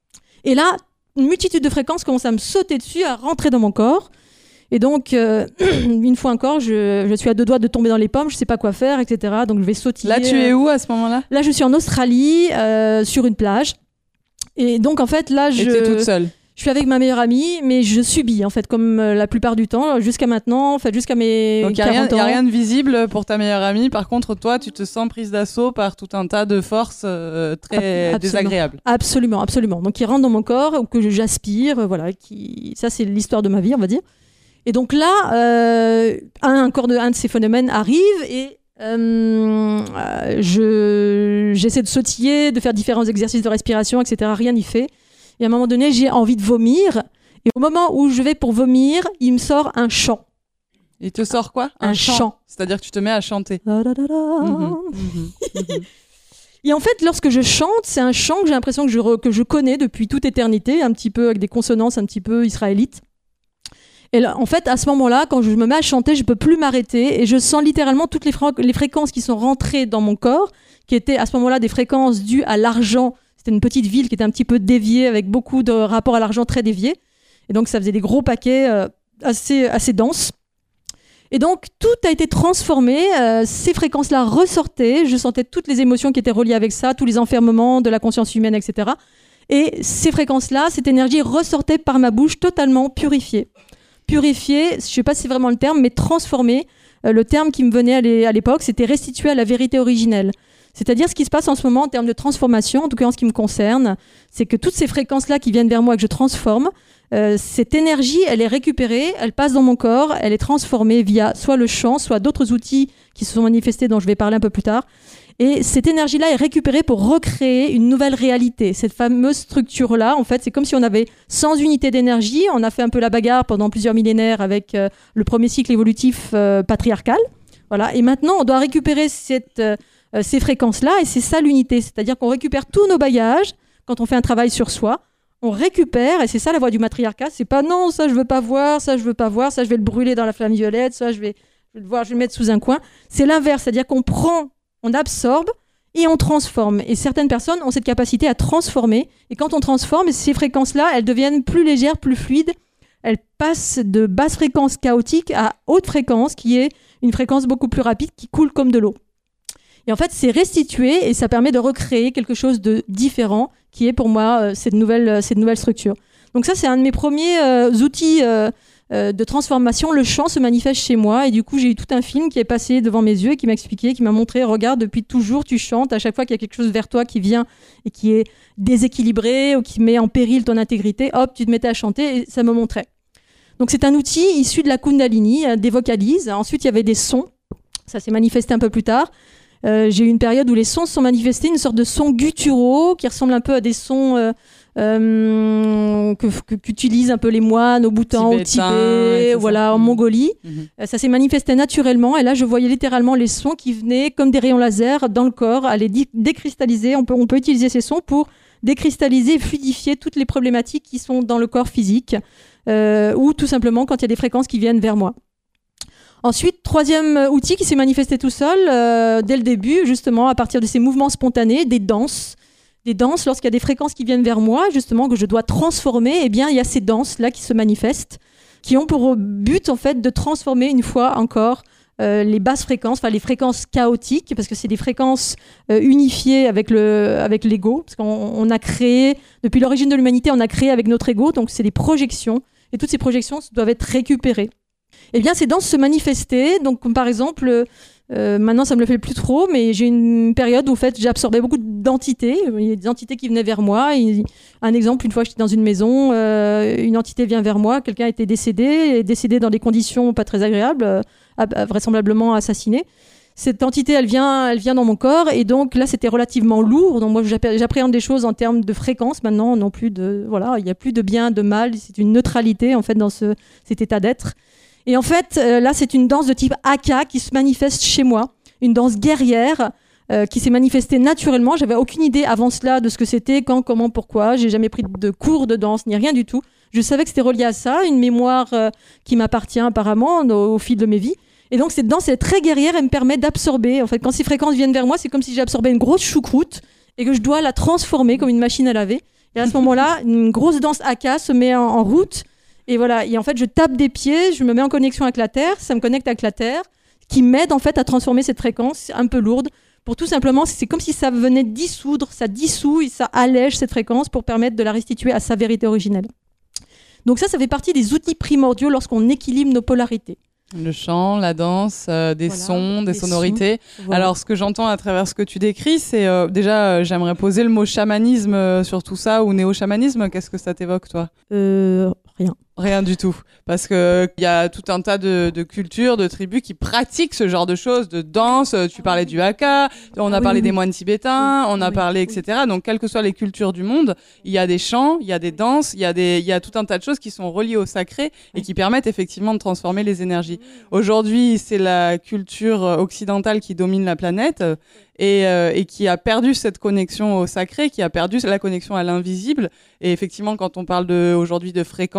Et là, une multitude de fréquences commence à me sauter dessus, à rentrer dans mon corps. Et donc, euh, une fois encore, je, je suis à deux doigts de tomber dans les pommes, je sais pas quoi faire, et cetera. Donc, je vais sautiller. Là, tu es où à ce moment-là ? Là, je suis en Australie, euh, sur une plage. Et donc, en fait, là, je... Et t'es toute seule ? Je suis avec ma meilleure amie, mais je subis, en fait, comme euh, la plupart du temps, jusqu'à maintenant, en fait, jusqu'à mes Donc, il n'y quarante a, ans. a rien de visible pour ta meilleure amie. Par contre, toi, tu te sens prise d'assaut par tout un tas de forces euh, très Absolument. désagréables. Absolument, absolument. Donc, qui rentrent dans mon corps, ou que j'aspire, euh, voilà. Qui... Ça, c'est l'histoire de ma vie, on va dire. Et donc là, euh, un, encore de, un de ces phénomènes arrive et... Euh, je, j'essaie de sautiller, de faire différents exercices de respiration, et cetera. Rien n'y fait. Et à un moment donné, j'ai envie de vomir. Et au moment où je vais pour vomir, il me sort un chant. Il te sort quoi ? Un, un chant. chant. C'est-à-dire que tu te mets à chanter. Da, da, da, da. Mmh, mmh, mmh. Et en fait, lorsque je chante, c'est un chant que j'ai l'impression que je, re, que je connais depuis toute éternité, un petit peu avec des consonances un petit peu israélites. Et là, en fait, à ce moment-là, quand je me mets à chanter, je peux plus m'arrêter et je sens littéralement toutes les, fra- les fréquences qui sont rentrées dans mon corps, qui étaient à ce moment-là des fréquences dues à l'argent. C'était une petite ville qui était un petit peu déviée, avec beaucoup de rapports à l'argent très déviés. Et donc, ça faisait des gros paquets euh, assez, assez denses. Et donc, tout a été transformé. Euh, ces fréquences-là ressortaient. Je sentais toutes les émotions qui étaient reliées avec ça, tous les enfermements de la conscience humaine, et cetera. Et ces fréquences-là, cette énergie ressortait par ma bouche totalement purifiée. Purifiée, je ne sais pas si c'est vraiment le terme, mais transformée. Euh, le terme qui me venait à l'époque, c'était restituer à la vérité originelle. C'est-à-dire ce qui se passe en ce moment en termes de transformation, en tout cas en ce qui me concerne, c'est que toutes ces fréquences-là qui viennent vers moi et que je transforme, euh, cette énergie, elle est récupérée, elle passe dans mon corps, elle est transformée via soit le chant, soit d'autres outils qui se sont manifestés dont je vais parler un peu plus tard. Et cette énergie-là est récupérée pour recréer une nouvelle réalité. Cette fameuse structure-là, en fait, c'est comme si on avait cent unités d'énergie. On a fait un peu la bagarre pendant plusieurs millénaires avec euh, le premier cycle évolutif euh, patriarcal. Voilà. Et maintenant, on doit récupérer cette... Euh, ces fréquences-là, et c'est ça l'unité, c'est-à-dire qu'on récupère tous nos bagages quand on fait un travail sur soi, on récupère, et c'est ça la voie du matriarcat, c'est pas non, ça je veux pas voir, ça je veux pas voir, ça je vais le brûler dans la flamme violette, ça je vais, je vais le voir, je vais le mettre sous un coin, c'est l'inverse, c'est-à-dire qu'on prend, on absorbe et on transforme, et certaines personnes ont cette capacité à transformer, et quand on transforme, ces fréquences-là, elles deviennent plus légères, plus fluides, elles passent de basse fréquence chaotique à haute fréquence, qui est une fréquence beaucoup plus rapide, qui coule comme de l'eau. Et en fait, c'est restitué et ça permet de recréer quelque chose de différent qui est pour moi euh, cette, nouvelle, euh, cette nouvelle structure. Donc ça, c'est un de mes premiers euh, outils euh, euh, de transformation. Le chant se manifeste chez moi et du coup, j'ai eu tout un film qui est passé devant mes yeux et qui m'a expliqué, qui m'a montré, regarde, depuis toujours, tu chantes. À chaque fois qu'il y a quelque chose vers toi qui vient et qui est déséquilibré ou qui met en péril ton intégrité, hop, tu te mettais à chanter et ça me montrait. Donc c'est un outil issu de la Kundalini, euh, des vocalises. Ensuite, il y avait des sons. Ça s'est manifesté un peu plus tard. Euh, j'ai eu une période où les sons se sont manifestés, une sorte de sons gutturaux qui ressemblent un peu à des sons euh, euh, que, que, qu'utilisent un peu les moines au Bhoutan, au Tibet, voilà, en Mongolie. Mmh. Euh, ça s'est manifesté naturellement et là je voyais littéralement les sons qui venaient comme des rayons laser dans le corps, aller di- décristalliser. On peut, on peut utiliser ces sons pour décristalliser et fluidifier toutes les problématiques qui sont dans le corps physique euh, ou tout simplement quand il y a des fréquences qui viennent vers moi. Ensuite, troisième outil qui s'est manifesté tout seul, euh, dès le début, justement, à partir de ces mouvements spontanés, des danses. Des danses, lorsqu'il y a des fréquences qui viennent vers moi, justement, que je dois transformer, eh bien, il y a ces danses-là qui se manifestent, qui ont pour but, en fait, de transformer une fois encore euh, les basses fréquences, enfin les fréquences chaotiques, parce que c'est des fréquences euh, unifiées avec, le, avec l'ego, parce qu'on on a créé, depuis l'origine de l'humanité, on a créé avec notre ego, donc c'est des projections, et toutes ces projections doivent être récupérées. Eh bien, ces danses se manifestaient. Donc, comme par exemple, euh, maintenant, ça me le fait plus trop, mais j'ai une période où, en fait, j'absorbais beaucoup d'entités. Il y a des entités qui venaient vers moi. Et, un exemple, une fois, j'étais dans une maison, euh, une entité vient vers moi, quelqu'un était décédé, et décédé dans des conditions pas très agréables, euh, vraisemblablement assassiné. Cette entité, elle vient, elle vient dans mon corps, et donc là, c'était relativement lourd. Donc moi, j'appréhende des choses en termes de fréquence maintenant, non plus de, voilà, il n'y a plus de bien, de mal. C'est une neutralité en fait dans ce, cet état d'être. Et en fait, euh, là, c'est une danse de type Haka qui se manifeste chez moi, une danse guerrière euh, qui s'est manifestée naturellement. J'avais aucune idée avant cela de ce que c'était, quand, comment, pourquoi. J'ai jamais pris de cours de danse, ni rien du tout. Je savais que c'était relié à ça, une mémoire euh, qui m'appartient apparemment au, au fil de mes vies. Et donc, cette danse est très guerrière, elle me permet d'absorber. En fait, quand ces fréquences viennent vers moi, c'est comme si j'absorbais une grosse choucroute et que je dois la transformer comme une machine à laver. Et à ce moment-là, une grosse danse Haka se met en, en route. Et voilà, et en fait, je tape des pieds, je me mets en connexion avec la Terre, ça me connecte avec la Terre, qui m'aide en fait à transformer cette fréquence un peu lourde, pour tout simplement, c'est comme si ça venait dissoudre, ça dissout et ça allège cette fréquence pour permettre de la restituer à sa vérité originelle. Donc ça, ça fait partie des outils primordiaux lorsqu'on équilibre nos polarités. Le chant, la danse, euh, des voilà, sons, des, des sonorités. Sons, voilà. Alors, ce que j'entends à travers ce que tu décris, c'est euh, déjà, euh, j'aimerais poser le mot chamanisme euh, sur tout ça, ou néo-chamanisme. Qu'est-ce que ça t'évoque, toi ? Euh, rien. Rien du tout. Parce que il y a tout un tas de, de cultures, de tribus qui pratiquent ce genre de choses, de danse. Tu parlais du Haka, on a oui, parlé oui. des moines tibétains, oui, on a oui, parlé, oui. et cetera. Donc, quelles que soient les cultures du monde, il y a des chants, il y a des danses, il y a des, il y a tout un tas de choses qui sont reliées au sacré et qui permettent effectivement de transformer les énergies. Aujourd'hui, c'est la culture occidentale qui domine la planète et, euh, et qui a perdu cette connexion au sacré, qui a perdu la connexion à l'invisible. Et effectivement, quand on parle de, aujourd'hui de fréquences ou d'entités,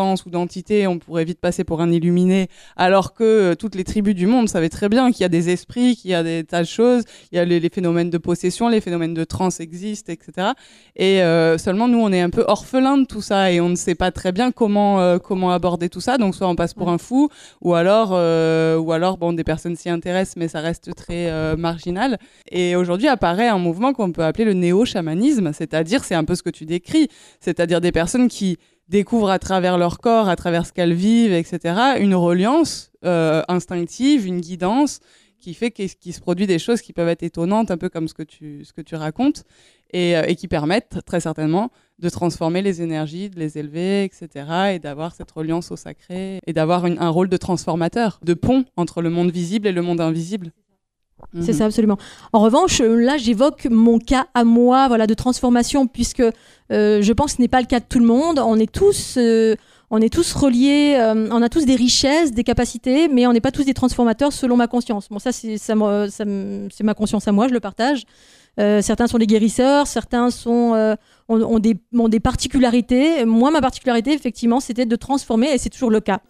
entités, on pourrait vite passer pour un illuminé, alors que euh, toutes les tribus du monde savaient très bien qu'il y a des esprits, qu'il y a des tas de choses, il y a les, les phénomènes de possession, les phénomènes de transe existent, et cetera. Et euh, seulement nous, on est un peu orphelins de tout ça et on ne sait pas très bien comment euh, comment aborder tout ça. Donc soit on passe pour un fou, ou alors euh, ou alors bon, des personnes s'y intéressent, mais ça reste très euh, marginal. Et aujourd'hui apparaît un mouvement qu'on peut appeler le néo-chamanisme, c'est-à-dire c'est un peu ce que tu décris, c'est-à-dire des personnes qui découvrent à travers leur corps, à travers ce qu'elles vivent, et cetera, une reliance euh, instinctive, une guidance qui fait qu'il se produit des choses qui peuvent être étonnantes, un peu comme ce que tu, ce que tu racontes, et, euh, et qui permettent très certainement de transformer les énergies, de les élever, et cetera, et d'avoir cette reliance au sacré, et d'avoir une, un rôle de transformateur, de pont entre le monde visible et le monde invisible. C'est ça, absolument. En revanche, là, j'évoque mon cas à moi, voilà, de transformation, puisque euh, je pense que ce n'est pas le cas de tout le monde. On est tous, euh, on est tous reliés, euh, on a tous des richesses, des capacités, mais on n'est pas tous des transformateurs selon ma conscience. Bon, ça, c'est, ça, me, ça me, c'est ma conscience à moi, je le partage. Euh, certains sont des guérisseurs, certains sont, euh, ont, ont, des, ont des particularités. Moi, ma particularité, effectivement, c'était de transformer, et c'est toujours le cas.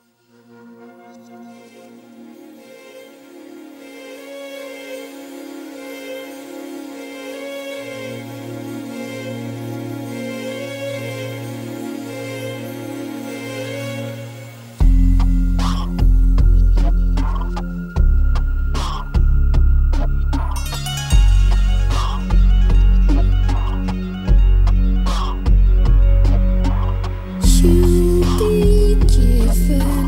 To be given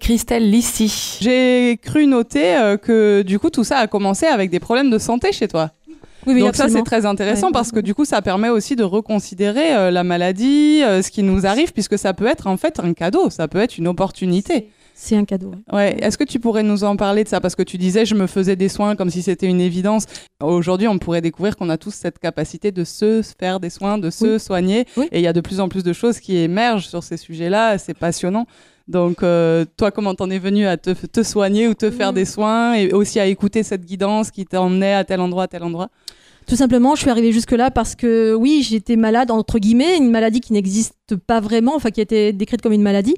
Christelle Lissy. J'ai cru noter euh, que du coup tout ça a commencé avec des problèmes de santé chez toi. Oui, oui, Donc absolument. ça c'est très intéressant Ouais. parce que du coup ça permet aussi de reconsidérer euh, la maladie, euh, ce qui nous arrive, puisque ça peut être en fait un cadeau, ça peut être une opportunité. C'est un cadeau. ouais. Ouais. Est-ce que tu pourrais nous en parler de ça? Parce que tu disais je me faisais des soins comme si c'était une évidence. Aujourd'hui on pourrait découvrir qu'on a tous cette capacité de se faire des soins, de se Oui. soigner. Oui. Et il y a de plus en plus de choses qui émergent sur ces sujets-là, c'est passionnant. Donc, euh, toi, comment t'en es venu à te, te soigner ou te faire Mm. des soins et aussi à écouter cette guidance qui t'emmenait à tel endroit, à tel endroit? Tout simplement, je suis arrivée jusque-là parce que oui, j'étais malade, entre guillemets, une maladie qui n'existe pas vraiment, enfin qui a été décrite comme une maladie.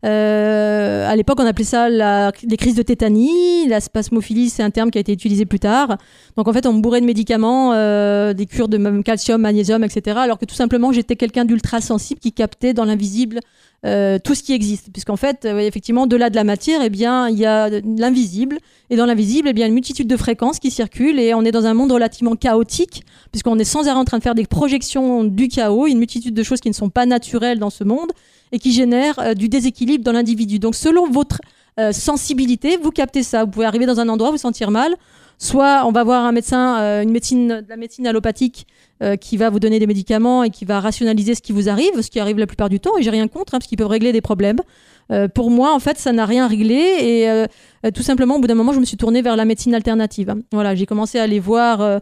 Euh, à l'époque, on appelait ça la, les crises de tétanie. La spasmophilie, c'est un terme qui a été utilisé plus tard. Donc en fait, on me bourrait de médicaments, euh, des cures de m- calcium, magnésium, et cetera. Alors que tout simplement, j'étais quelqu'un d'ultra sensible qui captait dans l'invisible euh, tout ce qui existe. Puisqu'en fait, euh, effectivement, au-delà de la matière, eh bien, il y a l'invisible. Et dans l'invisible, eh bien, une multitude de fréquences qui circulent et on est dans un monde relativement chaotique puisqu'on est sans arrêt en train de faire des projections du chaos, une multitude de choses qui ne sont pas naturelles dans ce monde et qui génèrent euh, du déséquilibre dans l'individu. Donc, selon votre euh, sensibilité, vous captez ça. Vous pouvez arriver dans un endroit, vous sentir mal. Soit on va voir un médecin, euh, une médecine, de la médecine allopathique euh, qui va vous donner des médicaments et qui va rationaliser ce qui vous arrive, ce qui arrive la plupart du temps, et j'ai rien contre, hein, parce qu'ils peuvent régler des problèmes. Euh, pour moi, en fait, ça n'a rien réglé, et euh, euh, tout simplement, au bout d'un moment, je me suis tournée vers la médecine alternative. Voilà, j'ai commencé à aller voir euh,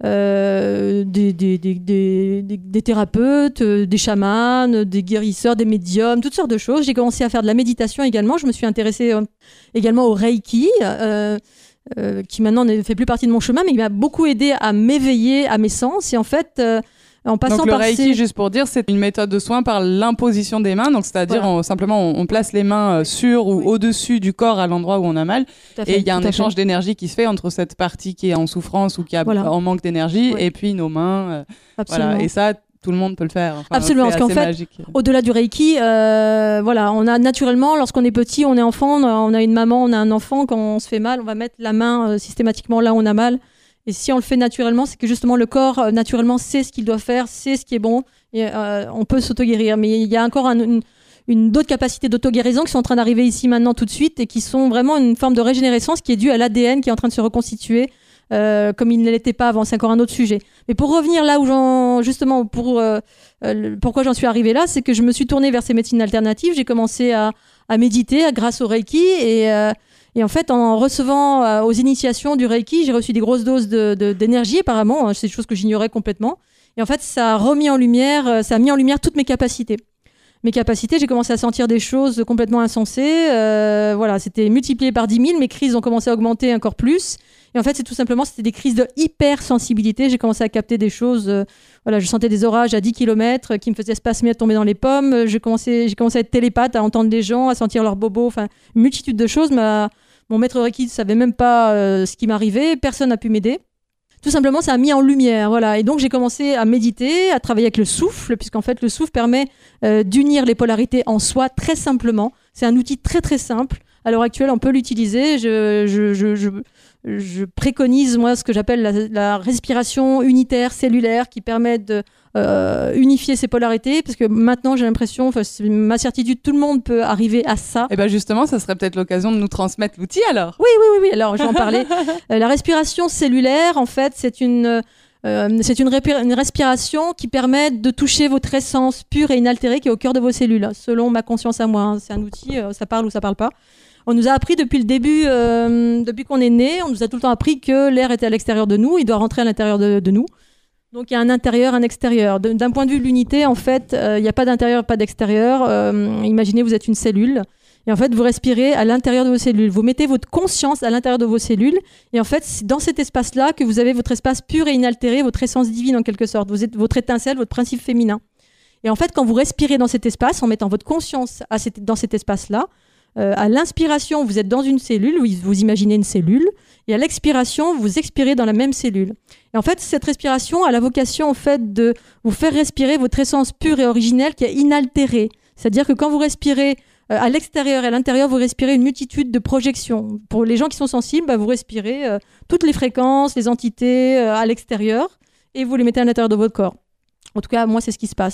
euh, des, des, des, des, des, des thérapeutes, euh, des chamans, des guérisseurs, des médiums, toutes sortes de choses. J'ai commencé à faire de la méditation également. Je me suis intéressée euh, également au Reiki. Euh, Euh, qui maintenant ne fait plus partie de mon chemin, mais il m'a beaucoup aidé à m'éveiller à mes sens. Et en fait, euh, en passant Donc le par Reiki, ces... juste pour dire, c'est une méthode de soin par l'imposition des mains. Donc c'est-à-dire Voilà. on- simplement on, on place les mains euh, sur ou Oui. au-dessus du corps à l'endroit où on a mal. Tout à fait, Et il y a un tout à échange fait. d'énergie qui se fait entre cette partie qui est en souffrance ou qui a Voilà. en manque d'énergie Oui. et puis nos mains. euh, Absolument. voilà. Et ça, tout le monde peut le faire. Enfin, Absolument, c'est parce qu'en assez fait, magique. Au-delà du Reiki, euh, voilà, on a naturellement, lorsqu'on est petit, on est enfant, on a, on a une maman, on a un enfant, quand on se fait mal, on va mettre la main euh, systématiquement là où on a mal. Et si on le fait naturellement, c'est que justement le corps, euh, naturellement, sait ce qu'il doit faire, sait ce qui est bon, et euh, on peut s'auto-guérir. Mais il y a encore un, une, une d'autres capacités d'auto-guérison qui sont en train d'arriver ici maintenant tout de suite et qui sont vraiment une forme de régénérescence qui est due à l'A D N qui est en train de se reconstituer. Euh, comme il ne l'était pas avant, c'est encore un autre sujet. Mais pour revenir là où j'en, justement, pour euh, euh, le- pourquoi j'en suis arrivée là, c'est que je me suis tournée vers ces médecines alternatives. J'ai commencé à, à méditer à- grâce au Reiki et, euh, et en fait, en recevant euh, aux initiations du Reiki, j'ai reçu des grosses doses de, de- d'énergie apparemment. Hein, c'est des choses que j'ignorais complètement. Et en fait, ça a remis en lumière, euh, ça a mis en lumière toutes mes capacités. Mes capacités, j'ai commencé à sentir des choses complètement insensées. Euh, voilà, c'était multiplié par dix mille. Mes crises ont commencé à augmenter encore plus. Et en fait, c'est tout simplement, c'était des crises de hypersensibilité. J'ai commencé à capter des choses. Euh, voilà, je sentais des orages à dix kilomètres qui me faisaient spasmer, à tomber dans les pommes. J'ai commencé, j'ai commencé à être télépathe, à entendre les gens, à sentir leurs bobos. Enfin, une multitude de choses. Ma, mon maître Reiki ne savait même pas euh, ce qui m'arrivait. Personne n'a pu m'aider. Tout simplement, ça a mis en lumière, voilà. Et donc, j'ai commencé à méditer, à travailler avec le souffle, puisqu'en fait, le souffle permet euh, d'unir les polarités en soi très simplement. C'est un outil très, très simple. À l'heure actuelle, on peut l'utiliser. Je, je, je, je, je préconise, moi, ce que j'appelle la, la respiration unitaire cellulaire qui permet de euh, unifier ces polarités, parce que maintenant, j'ai l'impression, enfin, c'est ma certitude, tout le monde peut arriver à ça. Et ben justement, ça serait peut-être l'occasion de nous transmettre l'outil alors. Oui, oui, oui, oui. Alors, je vais en parler. Euh, la respiration cellulaire, en fait, c'est une, euh, c'est une, répi- une respiration qui permet de toucher votre essence pure et inaltérée qui est au cœur de vos cellules, selon ma conscience à moi. Hein. C'est un outil, euh, ça parle ou ça parle pas. On nous a appris depuis le début, euh, depuis qu'on est né, on nous a tout le temps appris que l'air était à l'extérieur de nous, il doit rentrer à l'intérieur de, de nous. Donc il y a un intérieur, un extérieur. De- d'un point de vue de l'unité, en fait, euh, il n'y a pas d'intérieur, pas d'extérieur. Euh, imaginez, vous êtes une cellule. Et en fait, vous respirez à l'intérieur de vos cellules. Vous mettez votre conscience à l'intérieur de vos cellules. Et en fait, c'est dans cet espace-là que vous avez votre espace pur et inaltéré, votre essence divine en quelque sorte. Vous êtes votre étincelle, votre principe féminin. Et en fait, quand vous respirez dans cet espace, en mettant votre conscience à cet- dans cet espace-là, euh, à l'inspiration, vous êtes dans une cellule, vous, vous imaginez une cellule. Et à l'expiration, vous expirez dans la même cellule. Et en fait, cette respiration a la vocation en fait, de vous faire respirer votre essence pure et originelle qui est inaltérée. C'est-à-dire que quand vous respirez euh, à l'extérieur et à l'intérieur, vous respirez une multitude de projections. Pour les gens qui sont sensibles, bah, vous respirez euh, toutes les fréquences, les entités euh, à l'extérieur et vous les mettez à l'intérieur de votre corps. En tout cas, moi, c'est ce qui se passe.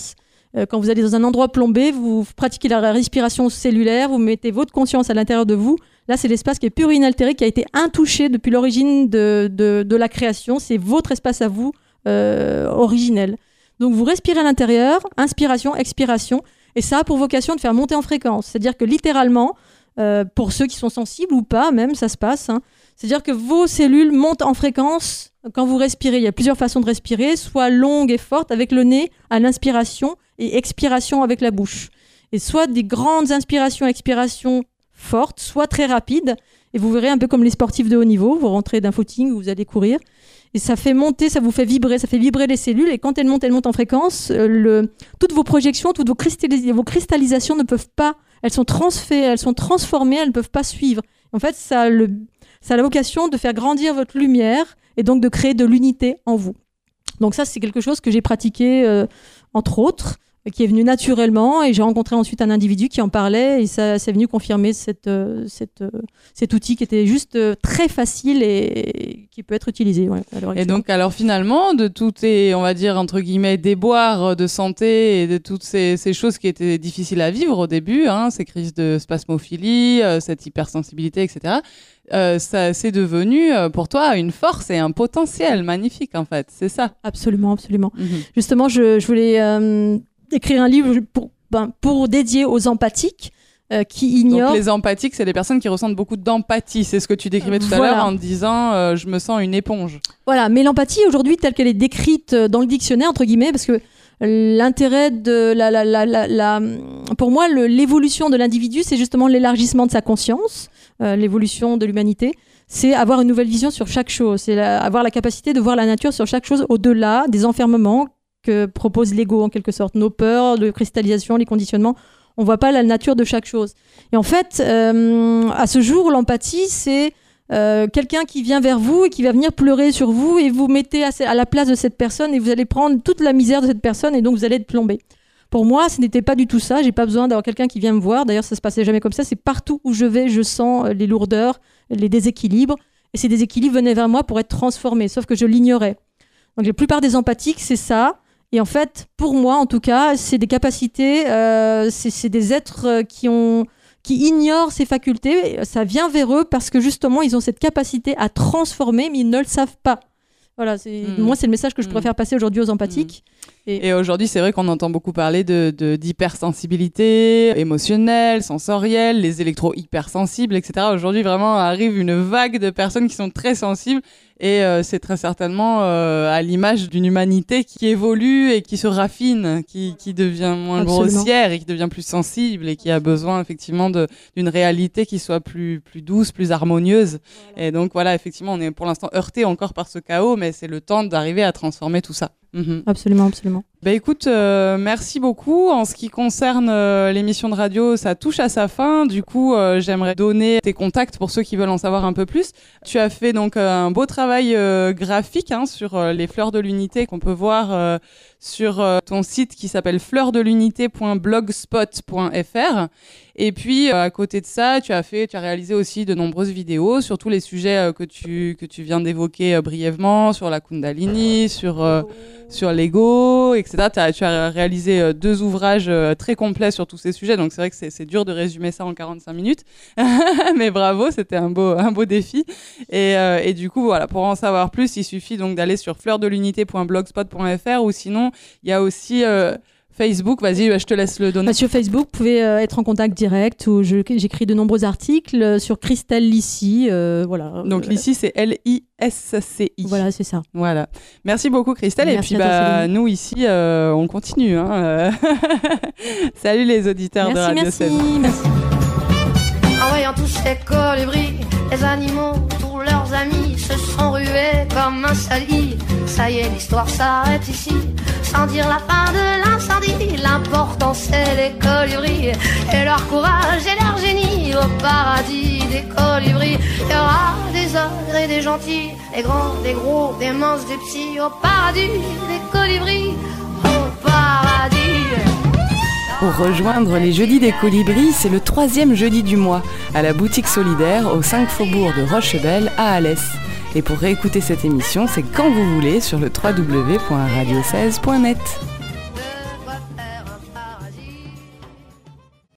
Euh, quand vous allez dans un endroit plombé, vous pratiquez la respiration cellulaire, vous mettez votre conscience à l'intérieur de vous. Là, c'est l'espace qui est pur et inaltéré, qui a été intouché depuis l'origine de, de, de la création. C'est votre espace à vous euh, originel. Donc, vous respirez à l'intérieur, inspiration, expiration. Et ça a pour vocation de faire monter en fréquence. C'est-à-dire que littéralement, euh, pour ceux qui sont sensibles ou pas, même, ça se passe. Hein. C'est-à-dire que vos cellules montent en fréquence quand vous respirez. Il y a plusieurs façons de respirer, soit longue et forte avec le nez à l'inspiration et expiration avec la bouche. Et soit des grandes inspirations, expirations fortes, soit très rapides. Et vous verrez un peu comme les sportifs de haut niveau. Vous rentrez d'un footing où vous allez courir. Et ça fait monter, ça vous fait vibrer, ça fait vibrer les cellules. Et quand elles montent, elles montent en fréquence. Euh, le... Toutes vos projections, toutes vos, cristallis... vos cristallisations ne peuvent pas... Elles sont transférées, elles sont transformées, elles ne peuvent pas suivre. En fait, ça a, le... ça a la vocation de faire grandir votre lumière et donc de créer de l'unité en vous. Donc ça, c'est quelque chose que j'ai pratiqué, euh, entre autres, qui est venu naturellement. Et j'ai rencontré ensuite un individu qui en parlait et ça c'est venu confirmer cette, euh, cette, euh, cet outil qui était juste euh, très facile et, et qui peut être utilisé. Ouais, à l'heure actuelle. Et donc, alors finalement, de tous tes, on va dire, entre guillemets, déboires de santé et de toutes ces, ces choses qui étaient difficiles à vivre au début, hein, ces crises de spasmophilie, euh, cette hypersensibilité, et cetera, euh, ça, c'est devenu euh, pour toi une force et un potentiel magnifique, en fait. C'est ça? Absolument, absolument. Mm-hmm. Justement, je, je voulais... Euh, écrire un livre pour, ben, pour dédier aux empathiques euh, qui ignorent... Donc les empathiques, c'est des personnes qui ressentent beaucoup d'empathie. C'est ce que tu décrivais tout voilà. à l'heure en disant euh, « je me sens une éponge ». Voilà, mais l'empathie aujourd'hui, telle qu'elle est décrite dans le dictionnaire, entre guillemets, parce que l'intérêt de la... la, la, la, la pour moi, le, l'évolution de l'individu, c'est justement l'élargissement de sa conscience, euh, l'évolution de l'humanité. C'est avoir une nouvelle vision sur chaque chose. C'est la, avoir la capacité de voir la nature sur chaque chose au-delà des enfermements que propose l'ego en quelque sorte, nos peurs, de cristallisation, les conditionnements. On voit pas la nature de chaque chose. Et en fait, euh, à ce jour, l'empathie, c'est euh, quelqu'un qui vient vers vous et qui va venir pleurer sur vous et vous mettez à, à la place de cette personne et vous allez prendre toute la misère de cette personne et donc vous allez être plombé. Pour moi, ce n'était pas du tout ça. J'ai pas besoin d'avoir quelqu'un qui vient me voir. D'ailleurs, ça se passait jamais comme ça. C'est partout où je vais, je sens les lourdeurs, les déséquilibres. Et ces déséquilibres venaient vers moi pour être transformés, sauf que je l'ignorais. Donc la plupart des empathiques, c'est ça. Et en fait, pour moi, en tout cas, c'est des capacités, euh, c'est, c'est des êtres qui ont, qui ignorent ces facultés. Ça vient vers eux parce que justement, ils ont cette capacité à transformer, mais ils ne le savent pas. Voilà, c'est, mmh. moi, c'est le message que je préfère passer aujourd'hui aux empathiques. Mmh. Et... Et aujourd'hui, c'est vrai qu'on entend beaucoup parler de, de, d'hypersensibilité émotionnelle, sensorielle, les électro-hypersensibles, et cetera. Aujourd'hui, vraiment, arrive une vague de personnes qui sont très sensibles. Et euh, c'est très certainement euh, à l'image d'une humanité qui évolue et qui se raffine, qui, qui devient moins Absolument. grossière et qui devient plus sensible et qui a besoin effectivement de, d'une réalité qui soit plus, plus douce, plus harmonieuse. Voilà. Et donc voilà, effectivement, on est pour l'instant heurté encore par ce chaos, mais c'est le temps d'arriver à transformer tout ça. Mmh. Absolument, absolument. Bah écoute, euh, merci beaucoup. En ce qui concerne euh, l'émission de radio, ça touche à sa fin. Du coup, euh, j'aimerais donner tes contacts pour ceux qui veulent en savoir un peu plus. Tu as fait donc euh, un beau travail euh, graphique hein, sur euh, les fleurs de l'unité qu'on peut voir euh, sur euh, ton site qui s'appelle fleurs de l'unité point blogspot point f r. Et puis, euh, à côté de ça, tu as fait, tu as réalisé aussi de nombreuses vidéos sur tous les sujets euh, que tu que tu viens d'évoquer euh, brièvement, sur la Kundalini, sur euh, sur l'ego, et cetera. T'as, tu as réalisé euh, deux ouvrages euh, très complets sur tous ces sujets, donc c'est vrai que c'est, c'est dur de résumer ça en quarante-cinq minutes, mais bravo, c'était un beau un beau défi. Et euh, et du coup, voilà, pour en savoir plus, il suffit donc d'aller sur fleurs de l'unité point blogspot point f r ou sinon, il y a aussi euh, Facebook, vas-y, je te laisse le donner. Bah, sur Facebook, vous pouvez euh, être en contact direct où je, j'écris de nombreux articles euh, sur Christelle Lissy. Euh, voilà. Donc euh, Lissy, c'est L I S C I. Voilà, c'est ça. Voilà. Merci beaucoup Christelle. Merci et puis bah, nous ici, euh, on continue. Hein. Salut les auditeurs merci, de Radio merci, seize. Merci. En voyant tous ces colibris, les animaux, tous leurs amis se sont rués comme un sali. Ça y est, l'histoire s'arrête ici, sans dire la fin de l'incendie. L'important c'est les colibris et leur courage et leur génie. Au paradis des colibris, il y aura des ogres et des gentils, des grands, des gros, des minces, des petits. Au paradis des colibris, au paradis. Pour rejoindre les Jeudis des Colibris, c'est le troisième jeudi du mois, à la boutique solidaire au cinq faubourg de Rochebelle à Alès. Et pour réécouter cette émission, c'est quand vous voulez sur le w w w point radio seize point net.